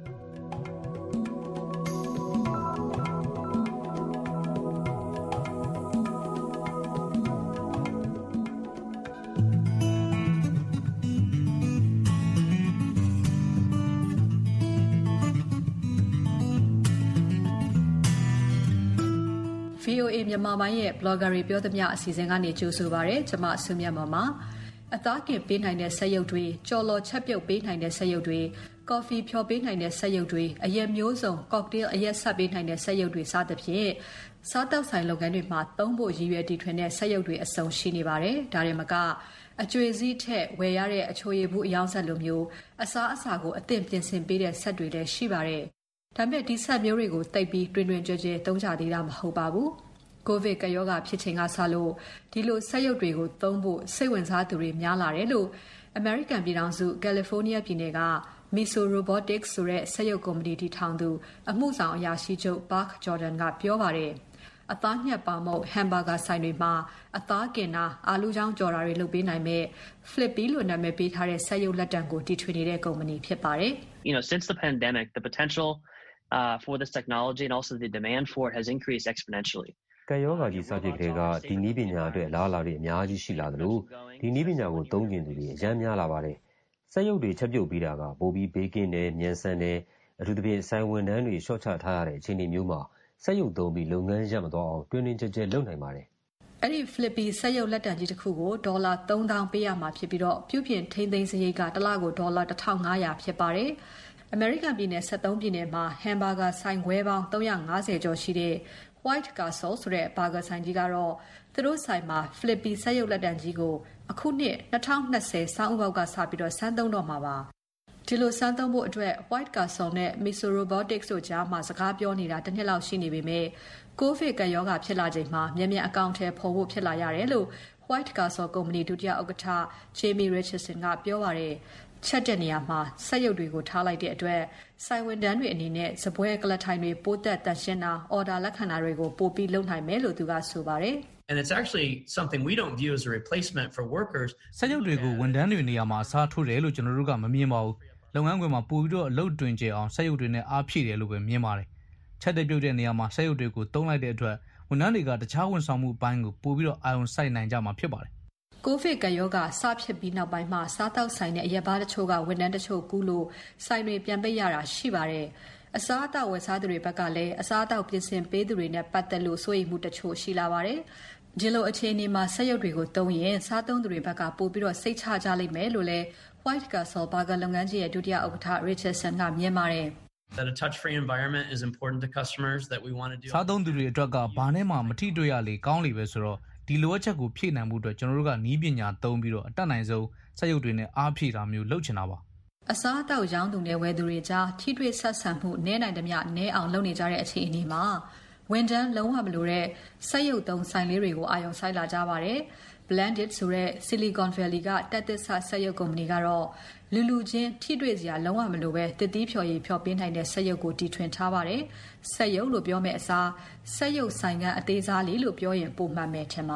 VOA မြန်မာပိုင်းရဲ့ blogger တွေပြောသမျှအစီအစဉ်ကနေကြိုဆိုပါရစေကျွန်မဆုမြတ်မော်ပါအသားကင်ပေးနိုင်တဲ့ဆက်ရုပ်တွေကြော်လော်ချက်ပြုတ်ပေးနိုင်တဲ့ဆက်ရုပ်တွေကော်ဖီဖြော်ပေးနိုင်တဲ့ဆက်ရုပ်တွေအရက်မျိုးစုံ cocktail အရက်ဆက်ပေးနိုင်တဲ့ဆက်ရုပ်တွေစသဖြင့်စားတောက်ဆိုင်လုပ်ငန်းတွေမှာသုံးဖို့ရည်ရွယ်တည်ထွင်တဲ့ဆက်ရုပ်တွေအစုံရှိနေပါတယ်ဒါတွေမကအကျွေစည်းထက်ဝယ်ရတဲ့အချိုရည်ဘူးအယောင်ဆက်လိုမျိုးအစားအစာကိုအသင့်ပြင်ဆင်ပေးတဲ့ဆက်တွေလည်းရှိပါတယ်ဒါပေမဲ့ဒီဆက်မျိုးတွေကိုတိတ်ပြီးတွင်တွင်ကြွကြဲသုံးကြသေးတာမဟုတ်ပါဘူးကိုဗစ်ကရောဂါဖြစ်ချိန်ကစလို့ဒီလိုဆက်ရုပ်တွေကိုသုံးဖို့စိတ်ဝင်စားသူတွေများလာတယ်လို့ American ပြည်ထောင်စု California ပြည်နယ်က Miso Robotics ဆိုတဲ့ဆက်ရုပ်ကုမ္ပဏီတည်ထောင်သူအမှုဆောင်အရာရှိချုပ် Park Jordan ကပြောပါတယ်။အသားညက်ပေါင်မုတ် hamburger ဆိုင်တွေမှာအသားကင်တာအာလူချောင်းကြော်တာတွေလုပ်ပေးနိုင်မဲ့ Flippy လို့နာမည်ပေးထားတဲ့ဆက်ရုပ်လက်တံကိုတီထွင်နေတဲ့ကုမ္ပဏီဖြစ်ပါတယ်။ Since the pandemic, the potential for this technology and also the demand for it has increased exponentially. ကံရောဂါကြီးစဖြစ်ကလေးကဒီနည်းပညာအတွက်လားလာတွေအများကြီးရှိလာသလိုဒီနည်းပညာကိုသုံးကျင်သူတွေအများများလာပါတယ်။စက်ရုပ်တွေချက်ပြုတ်ပြီးတာကပိုပြီးဘေးကင်းတယ်မြန်ဆန်တယ်အထူးသဖြင့်ဆိုင်ဝန်ထမ်းတွေရှော့ချထားရတဲ့အခြေအနေမျိုးမှာစက်ရုပ်သုံးပြီးလုပ်ငန်းရပ်မသွားအောင်တွင်တွင်ကြဲကြဲလုပ်နိုင်ပါတယ်။အဲ့ဒီ Flippy စက်ရုပ်လက်တံကြီးတစ်ခုကိုဒေါ်လာ3000ပေးရမှာဖြစ်ပြီးတော့ပြုပြင်ထိန်းသိမ်းစရိတ်ကတစ်လကိုဒေါ်လာ1500ဖြစ်ပါတယ်။ American ပြည်နယ်73ပြည်နယ်မှာ hamburger ဆိုင်ခွဲပေါင်း350ကျော်ရှိတဲ့White Castle ဆိုတဲ့ဘာဂါဆိုင်ကြီးကတော့သူတို့ဆိုင်မှာ Flippy စက်ရုပ်လက်တံကြီးကိုအခုနှစ်2020ဆောင်းဥပေါက်ကစပြီးတော့စမ်းသုံးတော့မှာပါဒီလိုစမ်းသုံးဖို့အတွက် White Castle နဲ့ Miso Robotics တို့ကြားမှာစကားပြောနေတာတစ်နှစ်လောက်ရှိနေပေမဲ့ကိုဗစ်ကရောဂါဖြစ်လာချိန်မှာမြန်မြန်အကောင့်ထဲပေါ်ဖို့ဖြစ်လာရတယ်လို့ White Castle ကုမ္ပဏီဒုတိယဥက္ကဋ္ဌ Jamie Richardson ကပြောပါတယ်ချက်တဲ့နေရာမှာစက်ရုပ်တွေကိုထားလိုက်တဲ့အတွက်ဆိုင်ဝန်တန်းတွေအနေနဲ့စပွဲကလထိုင်တွေပိုးသက်တန့်ရှင်းတာအော်ဒါလက်ခံတာတွေကိုပိုပြီးလုပ်နိုင်မယ်လို့သူကဆိုပါတယ် And it's actually something we don't view as a replacement for workers. စက်ရုပ်တွေကိုဝန်ထမ်းတွေနေရာမှာအစားထိုးတယ်လို့ကျွန်တော်တို့ကမမြင်ပါဘူး။လုပ်ငန်းခွင်မှာပိုပြီးတော့အလုပ်တွင်ကျအောင်စက်ရုပ်တွေနဲ့အားဖြည့်တယ်လို့ပဲမြင်ပါတယ်။ချက်တဲ့ပြုတ်တဲ့နေရာမှာစက်ရုပ်တွေကိုသုံးလိုက်တဲ့အတွက်ဝန်ထမ်းတွေကတခြားဝန်ဆောင်မှုပိုင်းကိုပိုပြီးတော့အာရုံစိုက်နိုင်ကြမှာဖြစ်ပါတယ်။ကိုဗစ်ကရောဂါစဖြစ်ပြီးနောက်ပိုင်းမှာစားတောက်ဆိုင်တဲ့အရက်ဘားတချို့ကဝန်ထမ်းတချို့ကူးလို့ဆိုင်တွေပြန်ပိတ်ရတာရှိပါတယ်။အစားအသောက်ဝယ်စားသူတွေဘက်ကလည်းအစားအသောက်ပြင်ဆင်ပေးသူတွေနဲ့ပတ်သက်လို့စိုးရိမ်မှုတချို့ရှိလာပါတယ်။ဒီလိုအခြေအနေမှာစက်ရုပ်တွေကိုသုံးရင်စားသုံးသူတွေဘက်ကပို့ပြီးတော့စိတ်ချကြလိမ့်မယ်လို့လည်း White Castle ဘာဂါလုပ်ငန်းကြီးရဲ့ဒုတိယဥက္ကဋ္ဌ Richardson ကမြင်ပါတယ်။ That a touch-free environment is important to customers that we want to do. စားသုံးသူတွေအတွက်ကဘာနဲ့မှမထိတွေ့ရလေကောင်းလေပဲဆိုတော့ဒီလိုအချက်ကိုဖြည့်နိုင်မှုအတွက်ကျွန်တော်တို့ကနည်းပညာသုံးပြီးတော့အတတ်နိုင်ဆုံးစက်ရုပ်တွေနဲ့အားဖြည့်တာမျိုးလုပ်ချင်တာပါအစားအသောက်ရောင်းသူနဲ့ဝယ်သူတွေကြားထိတွေ့ဆက်ဆံမှုနည်းနိုင်သမျှနည်းအောင်လုပ်နေကြတဲ့အခြေအနေမှာဝန်ထမ်းလုံးဝမလိုတဲ့စက်ရုပ်သုံးဆိုင်လေးတွေကိုအာရုံစိုက်လာကြပါတယ်။ Blended ဆိုတဲ့ Silicon Valley ကတက်သစ်စက်ရုပ်ကုမ္ပဏီကတော့လူချင်းထိတွေ့စရာလုံးဝမလိုပဲတည်တည်ဖြော်ရည်ဖြော်ပေးနိုင်တဲ့စက်ရုပ်ကိုတီထွင်ထားပါတယ်။စက်ရုပ်လို့ပြောမဲ့အစားစက်ရုပ်ဆိုင်ကအသေးစားလေးလို့ပြောရင်ပိုမှန်မယ်ထင်ပါတယ်။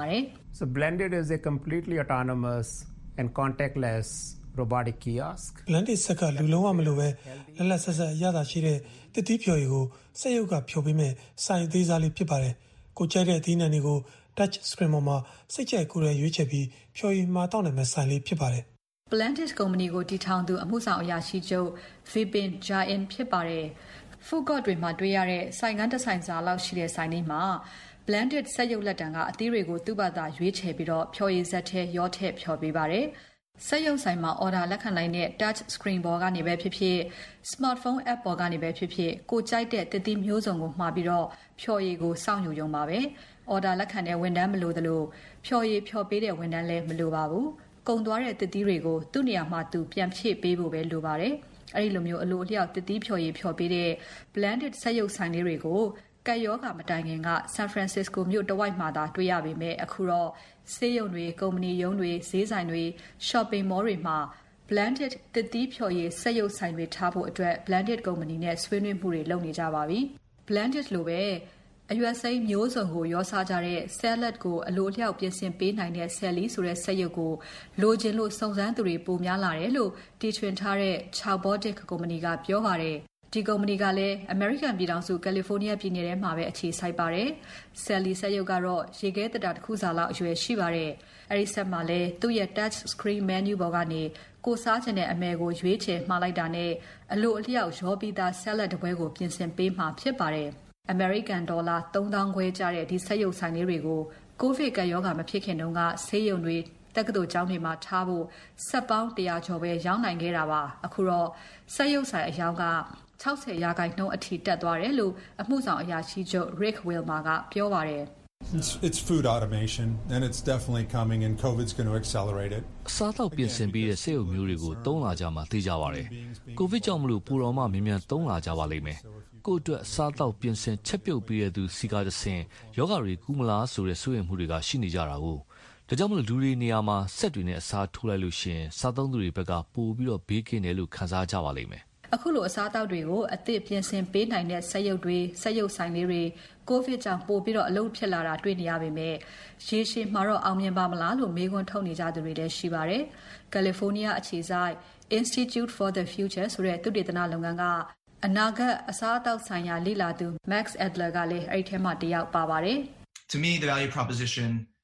So Blended is a completely autonomous and contactless robotic kiosk. Blended စက်ကလူလုံးဝမလိုပဲလက်လက်ဆက်ဆက်အရသာရှိတဲ့တတိဖြော်ရည်ကိုစက်ရုပ်ကဖြော်ပေးမဲ့စိုင်သေးစားလေးဖြစ်ပါတယ်။ကိုကြိုက်တဲ့အသီးနှံတွေကို touch screen ပေါ်မှာစိတ်ကြိုက်ကိုယ်ရွေးချယ်ပြီးဖြော်ရည်မှာတောင်းနိုင်မဲ့စိုင်လေးဖြစ်ပါတယ်။ Blended ကုမ္ပဏီကိုတည်ထောင်သူအမှုဆောင်အရာရှိချုပ် Vipin Jain ဖြစ်ပါတယ်။ Food court တွေမှာတွေ့ရတဲ့ဆိုင်ကန်းတစ်ဆိုင်စာလောက်ရှိတဲ့ဆိုင်လေးမှာ Blended စက်ရုပ်လက်တံကအသီးတွေကိုသူ့ဘာသာရွေးချယ်ပြီးတော့ဖြော်ရည်စက်ထဲရောထည့်ဖြော်ပေးပါတယ်။စက်ရုပ်ဆိုင်မှာ order လက်ခံနိုင်တဲ့ touch screen ပေါ်ကနေပဲဖြစ်ဖြစ် smartphone app ပေါ်ကနေပဲဖြစ်ဖြစ်ကိုကြိုက်တဲ့တတိမျိုးစုံကိုမှာပြီးတော့ဖြော်ရည်ကိုစောင့်ယူရုံပါပဲ။ order လက်ခံတဲ့ဝန်ထမ်းမလိုသလိုဖြော်ရည်ဖြော်ပေးတဲ့ဝန်ထမ်းလည်းမလိုပါဘူး။ကုန်သွားတဲ့တတိတွေကိုသူ့နေရာမှာသူပြန်ဖြည့်ပေးဖို့ပဲလိုပါတယ်။အဲဒီလိုမျိုးအလိုအလျောက်တတိဖြော်ရည်ဖြော်ပေးတဲ့ Blended စက်ရုပ်ဆိုင်လေးတွေကိုကက်ယောဂမတိုင်ခင်က San Francisco မြို့တဝိုက်မှာသာတွေ့ရပေမဲ့အခုတော့ဆေးရုံတွေကုမ္ပဏီရုံးတွေဈေးဆိုင်တွေ shopping mall တွေမှာ Blended တတိဖြော်ရည်စက်ရုပ်ဆိုင်တွေထားဖို့အတွက် Blended ကုမ္ပဏီနဲ့ဆွေးနွေးမှုတွေလုပ်နေကြပါပြီ။ Blended လိုပဲအရွက်စိမ်းမျိုးစုံကိုရောစားကြတဲ့ salad ကိုအလိုအလျောက်ပြင်ဆင်ပေးနိုင်တဲ့ Sally ဆိုတဲ့စက်ရုပ်ကိုလိုချင်လို့စုံစမ်းသူတွေပိုများလာတယ်လို့တီထွင်ထားတဲ့ Chowbotic ကုမ္ပဏီကပြောပါတယ်။ဒီကုမ္ပဏီကလည်း American ပြည်ထောင်စု California ပြည်နယ်ထဲမှာပဲအခြေစိုက်ပါတယ်။ Sally စက်ရုပ်ကတော့ရေခဲတတာတစ်ခုစာလောက်အရွယ်ရှိပါတယ်။အဲဒီဆက်မှာလည်းသူ့ရဲ့ touch screen menu ပေါ်ကနေကိုစားချင်တဲ့အမယ်ကိုရွေးချယ်မှားလိုက်တာနဲ့အလိုအလျောက်ရောပြီးသား salad တစ်ပွဲကိုပြင်ဆင်ပေးမှာဖြစ်ပါတယ်။ American dollar 3000ခွဲကျတဲ့ဒီစက်ရုပ်ဆိုင်လေးတွေကိုကိုဗစ်ကရောဂါမဖြစ်ခင်တုန်းကဆေးရုံတွေတက္ကသိုလ်ကျောင်းတွေမှာထားဖို့စက်ပေါင်း100ကျော်ပဲရောင်းနိုင်ခဲ့တာပါအခုတော့စက်ရုပ်ဆိုင်အယောင်က60%အထိတက်သွားတယ်လို့အမှုဆောင်အရာရှိချုပ် Rick Wilmer ကပြောပါတယ် It's food automation and it's definitely coming and COVID's going to accelerate it. စားတော့ပြင်ဆင်ပြီးတဲ့စက်ရုပ်မျိုးတွေကိုသုံးလာကြမှာသိကြပါတယ်။ ကိုဗစ်ကြောင့်မလို့ပူတော်မှမြန်မြန်သုံးလာကြပါလိမ့်မယ်။ကို့အတွက်စားတော့ပြင်ဆင်ချက်ပြုတ်ပြီးတဲ့သူစီကားတစ်ဆင့်ယောဂတွေကူးမလားဆိုတဲ့စိုးရိမ်မှုတွေကရှိနေကြတာကိုဒါကြောင့်မလို့လူတွေနေရာမှာစက်တွေနဲ့အစားထိုးလိုက်လို့ရှင်စားသုံးသူတွေဘက်ကပို့ပြီးတော့ဘေးကင်းတယ်လို့ခံစားကြပါလိမ့်မယ်။အခုလိုအစားအသောက်တွေကိုအသစ်ပြင်ဆင်ပေးနိုင်တဲ့စက်ရုပ်တွေစက်ရုပ်ဆိုင်လေးတွေကိုဗစ်ကြောင့်ပို့ပြီးတော့အလုပ်ဖြစ်လာတာတွေ့နေရပေမဲ့ရေရှည်မှာတော့အောင်မြင်ပါမလားလို့မေးခွန်းထုတ်နေကြသူတွေလည်းရှိပါတယ်။ California အခြေစိုက် Institute for the Future ဆိုတဲ့သုတေသနလုပ်ငန်းကအနာဂတ်အစားအသောက်ဆိုင်ရာလေ့လာသူ Max Adler ကလည်းအဲ့ဒီထဲမှာတယောက်ပါပါတယ်။ To me the value proposition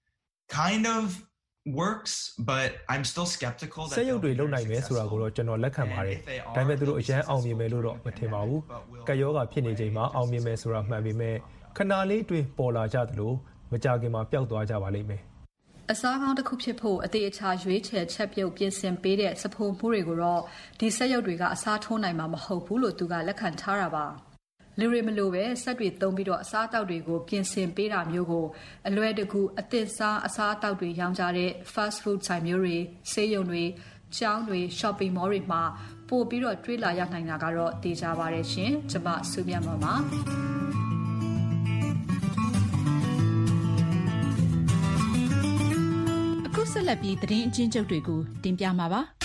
kind of works but I'm still skeptical that စက်ရုပ်တွေလုံနိုင်မယ်ဆိုတာကိုတော့ကျွန်တော်လက်ခံပါတယ်။ဒါပေမဲ့သူတို့အရန်အောင်မြင်မယ်လို့တော့မထင်ပါဘူး။ကက်ယောဂဖြစ်နေချိန်မှာအောင်မြင်မယ်ဆိုတာမှန်ပေမဲ့ခဏလေးတွင်ပေါ်လာကြသလိုမကြခင်မှာပျောက်သွားကြပါလိမ့်မယ်။အစားကောင်းတစ်ခုဖြစ်ဖို့အသေးအချာရွေးချယ်ချက်ပြုတ်ပြင်ဆင်ပေးတဲ့စဖိုမှုတွေကိုတော့ဒီစက်ရုပ်တွေကအစားထိုးနိုင်မှာမဟုတ်ဘူးလို့သူကလက်ခံထားတာပါ။လူတွေမလိုပဲစက်တွေသုံးပြီးတော့အစားအသောက်တွေကိုပြင်ဆင်ပေးတာမျိုးကိုအလွယ်တကူအသစ်စားအစားအသောက်တွေရောင်းကြတဲ့ fast food ဆိုင်မျိုးတွေဆေးရုံတွေကျောင်းတွေ shopping mall တွေမှာပို့ပြီးတော့တွေ့လာရနိုင်တာကတော့သိကြပါတယ်ရှင်။ကျွန်မစုမြတ်မပါအခုဆက်လက်ပြီးသတင်းအချင်းချုပ်တွေကိုတင်ပြမှာပါ။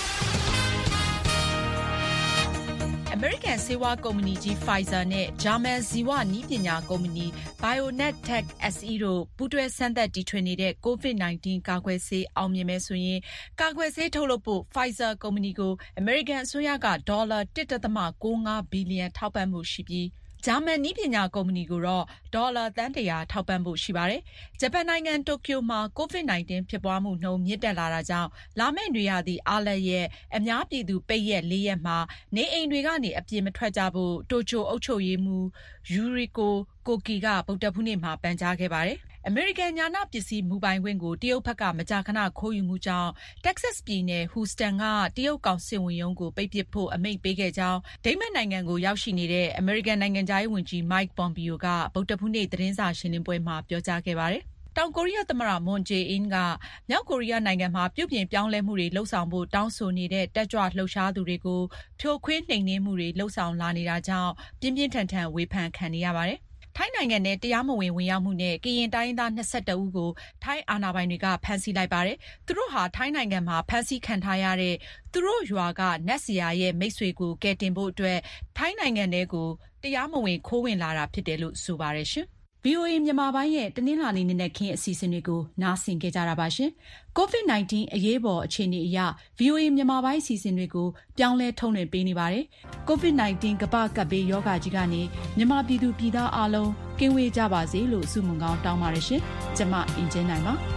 American ဆေးဝါးကုမ္ပဏီကြီး Pfizer နဲ့ German ဇီဝနည်းပညာကုမ္ပဏီ BioNTech SE တို့ပူးတွဲစမ်းသပ်တီထွင်နေတဲ့ COVID-19 ကာကွယ်ဆေးအောင်မြင်မယ်ဆိုရင်ကာကွယ်ဆေးထုတ်လုပ်ဖို့ Pfizer ကုမ္ပဏီကို American အစိုးရကဒေါ်လာ 1.95 ဘီလီယံထောက်ပံ့မှုရှိပြီးဂျာမန်နည်းပညာကုမ္ပဏီကိုတော့ဒေါ်လာသန်း 100ထောက်ပံ့ဖို့ရှိပါတယ်။ဂျပန်နိုင်ငံတိုကျိုမှာ COVID-19 ဖြစ်ပွားမှုနှုန်းမြင့်တက်လာတာကြောင့်လာမယ့်နွေရာသီအားလပ်ရက်အများပြည်သူပိတ်ရက် 4 ရက်မှာနေအိမ်တွေကနေအပြင်မထွက်ကြဖို့တိုကျိုအုပ်ချုပ်ရေးမှူးယူရီကိုကိုကီကဗုဒ္ဓဟူးနေ့မှာပန်ကြားခဲ့ပါတယ်။ အမေရိကန်ညာနာပစ္စည်းမူပိုင်ခွင့်ကိုတရုတ်ဘက်ကမကြာခဏခိုးယူမှုကြောင့်တက်ဆက်စ်ပြည်နယ်ဟူစတန်ကတရုတ်ကောင်စစ်ဝင်ရုံးကိုပိတ်ပစ်ဖို့အမိန့်ပေးခဲ့ကြောင်းဒိန်းမတ်နိုင်ငံကိုရောက်ရှိနေတဲ့အမေရိကန်နိုင်ငံခြားရေးဝန်ကြီး Mike Pompeo ကဗုဒ္ဓဟူးနေ့သတင်းစာရှင်းလင်းပွဲမှာပြောကြားခဲ့ပါတယ်။တောင်ကိုရီးယားသမ္မတမွန်ဂျေအင်းကမြောက်ကိုရီးယားနိုင်ငံမှာပြုပြင်ပြောင်းလဲမှုတွေလှုပ်ဆောင်ဖို့တောင်းဆိုနေတဲ့တက်ကြွလှုပ်ရှားသူတွေကိုဖြိုခွင်းနှိမ်နင်းမှုတွေလှုပ်ဆောင်လာနေတာကြောင့်ပြင်းပြင်းထန်ထန်ဝေဖန်ခံနေရပါတယ်။ထိုင်းနိုင်ငံနဲ့တရားမဝင်ဝင်ရောက်မှုနဲ့ကရင်တိုင်းသား22ဦးကိုထိုင်းအာဏာပိုင်တွေကဖမ်းဆီးလိုက်ပါတယ်။သူတို့ဟာထိုင်းနိုင်ငံမှာဖမ်းဆီးခံထားရတဲ့သူတို့ရွာကနတ်စီယာရဲ့မိတ်ဆွေကိုကယ်တင်ဖို့အတွက်ထိုင်းနိုင်ငံထဲကိုတရားမဝင်ခိုးဝင်လာတာဖြစ်တယ်လို့ဆိုပါတယ်ရှင်။ VOA မြန်မာပိုင်းရဲ့တနင်္လာနေ့နေ့ခင်းအစီအစဉ်တွေကိုနားဆင်ကြကြတာပါရှင်။ COVID-19 အရေးပေါ်အခြေအနေအရ VOA မြန်မာပိုင်းအစီအစဉ်တွေကိုပြောင်းလဲထုတ်လွှင့်ပေးနေပါတယ်။ COVID-19 ကမ္ဘာ့ကပ်ဘေးရောဂါကြီးကနေမြန်မာပြည်သူပြည်သားအားလုံးကင်းဝေးကြပါစေလို့ဆုမွန်ကောင်းတောင်းပါတယ်ရှင်။ကျွန်မအင်ဂျင်နိုင်ပါ။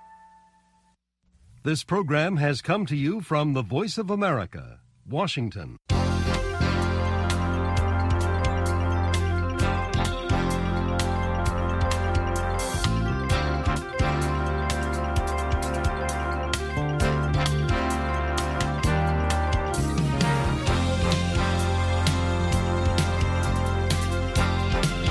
This program has come to you from the Voice of America, Washington.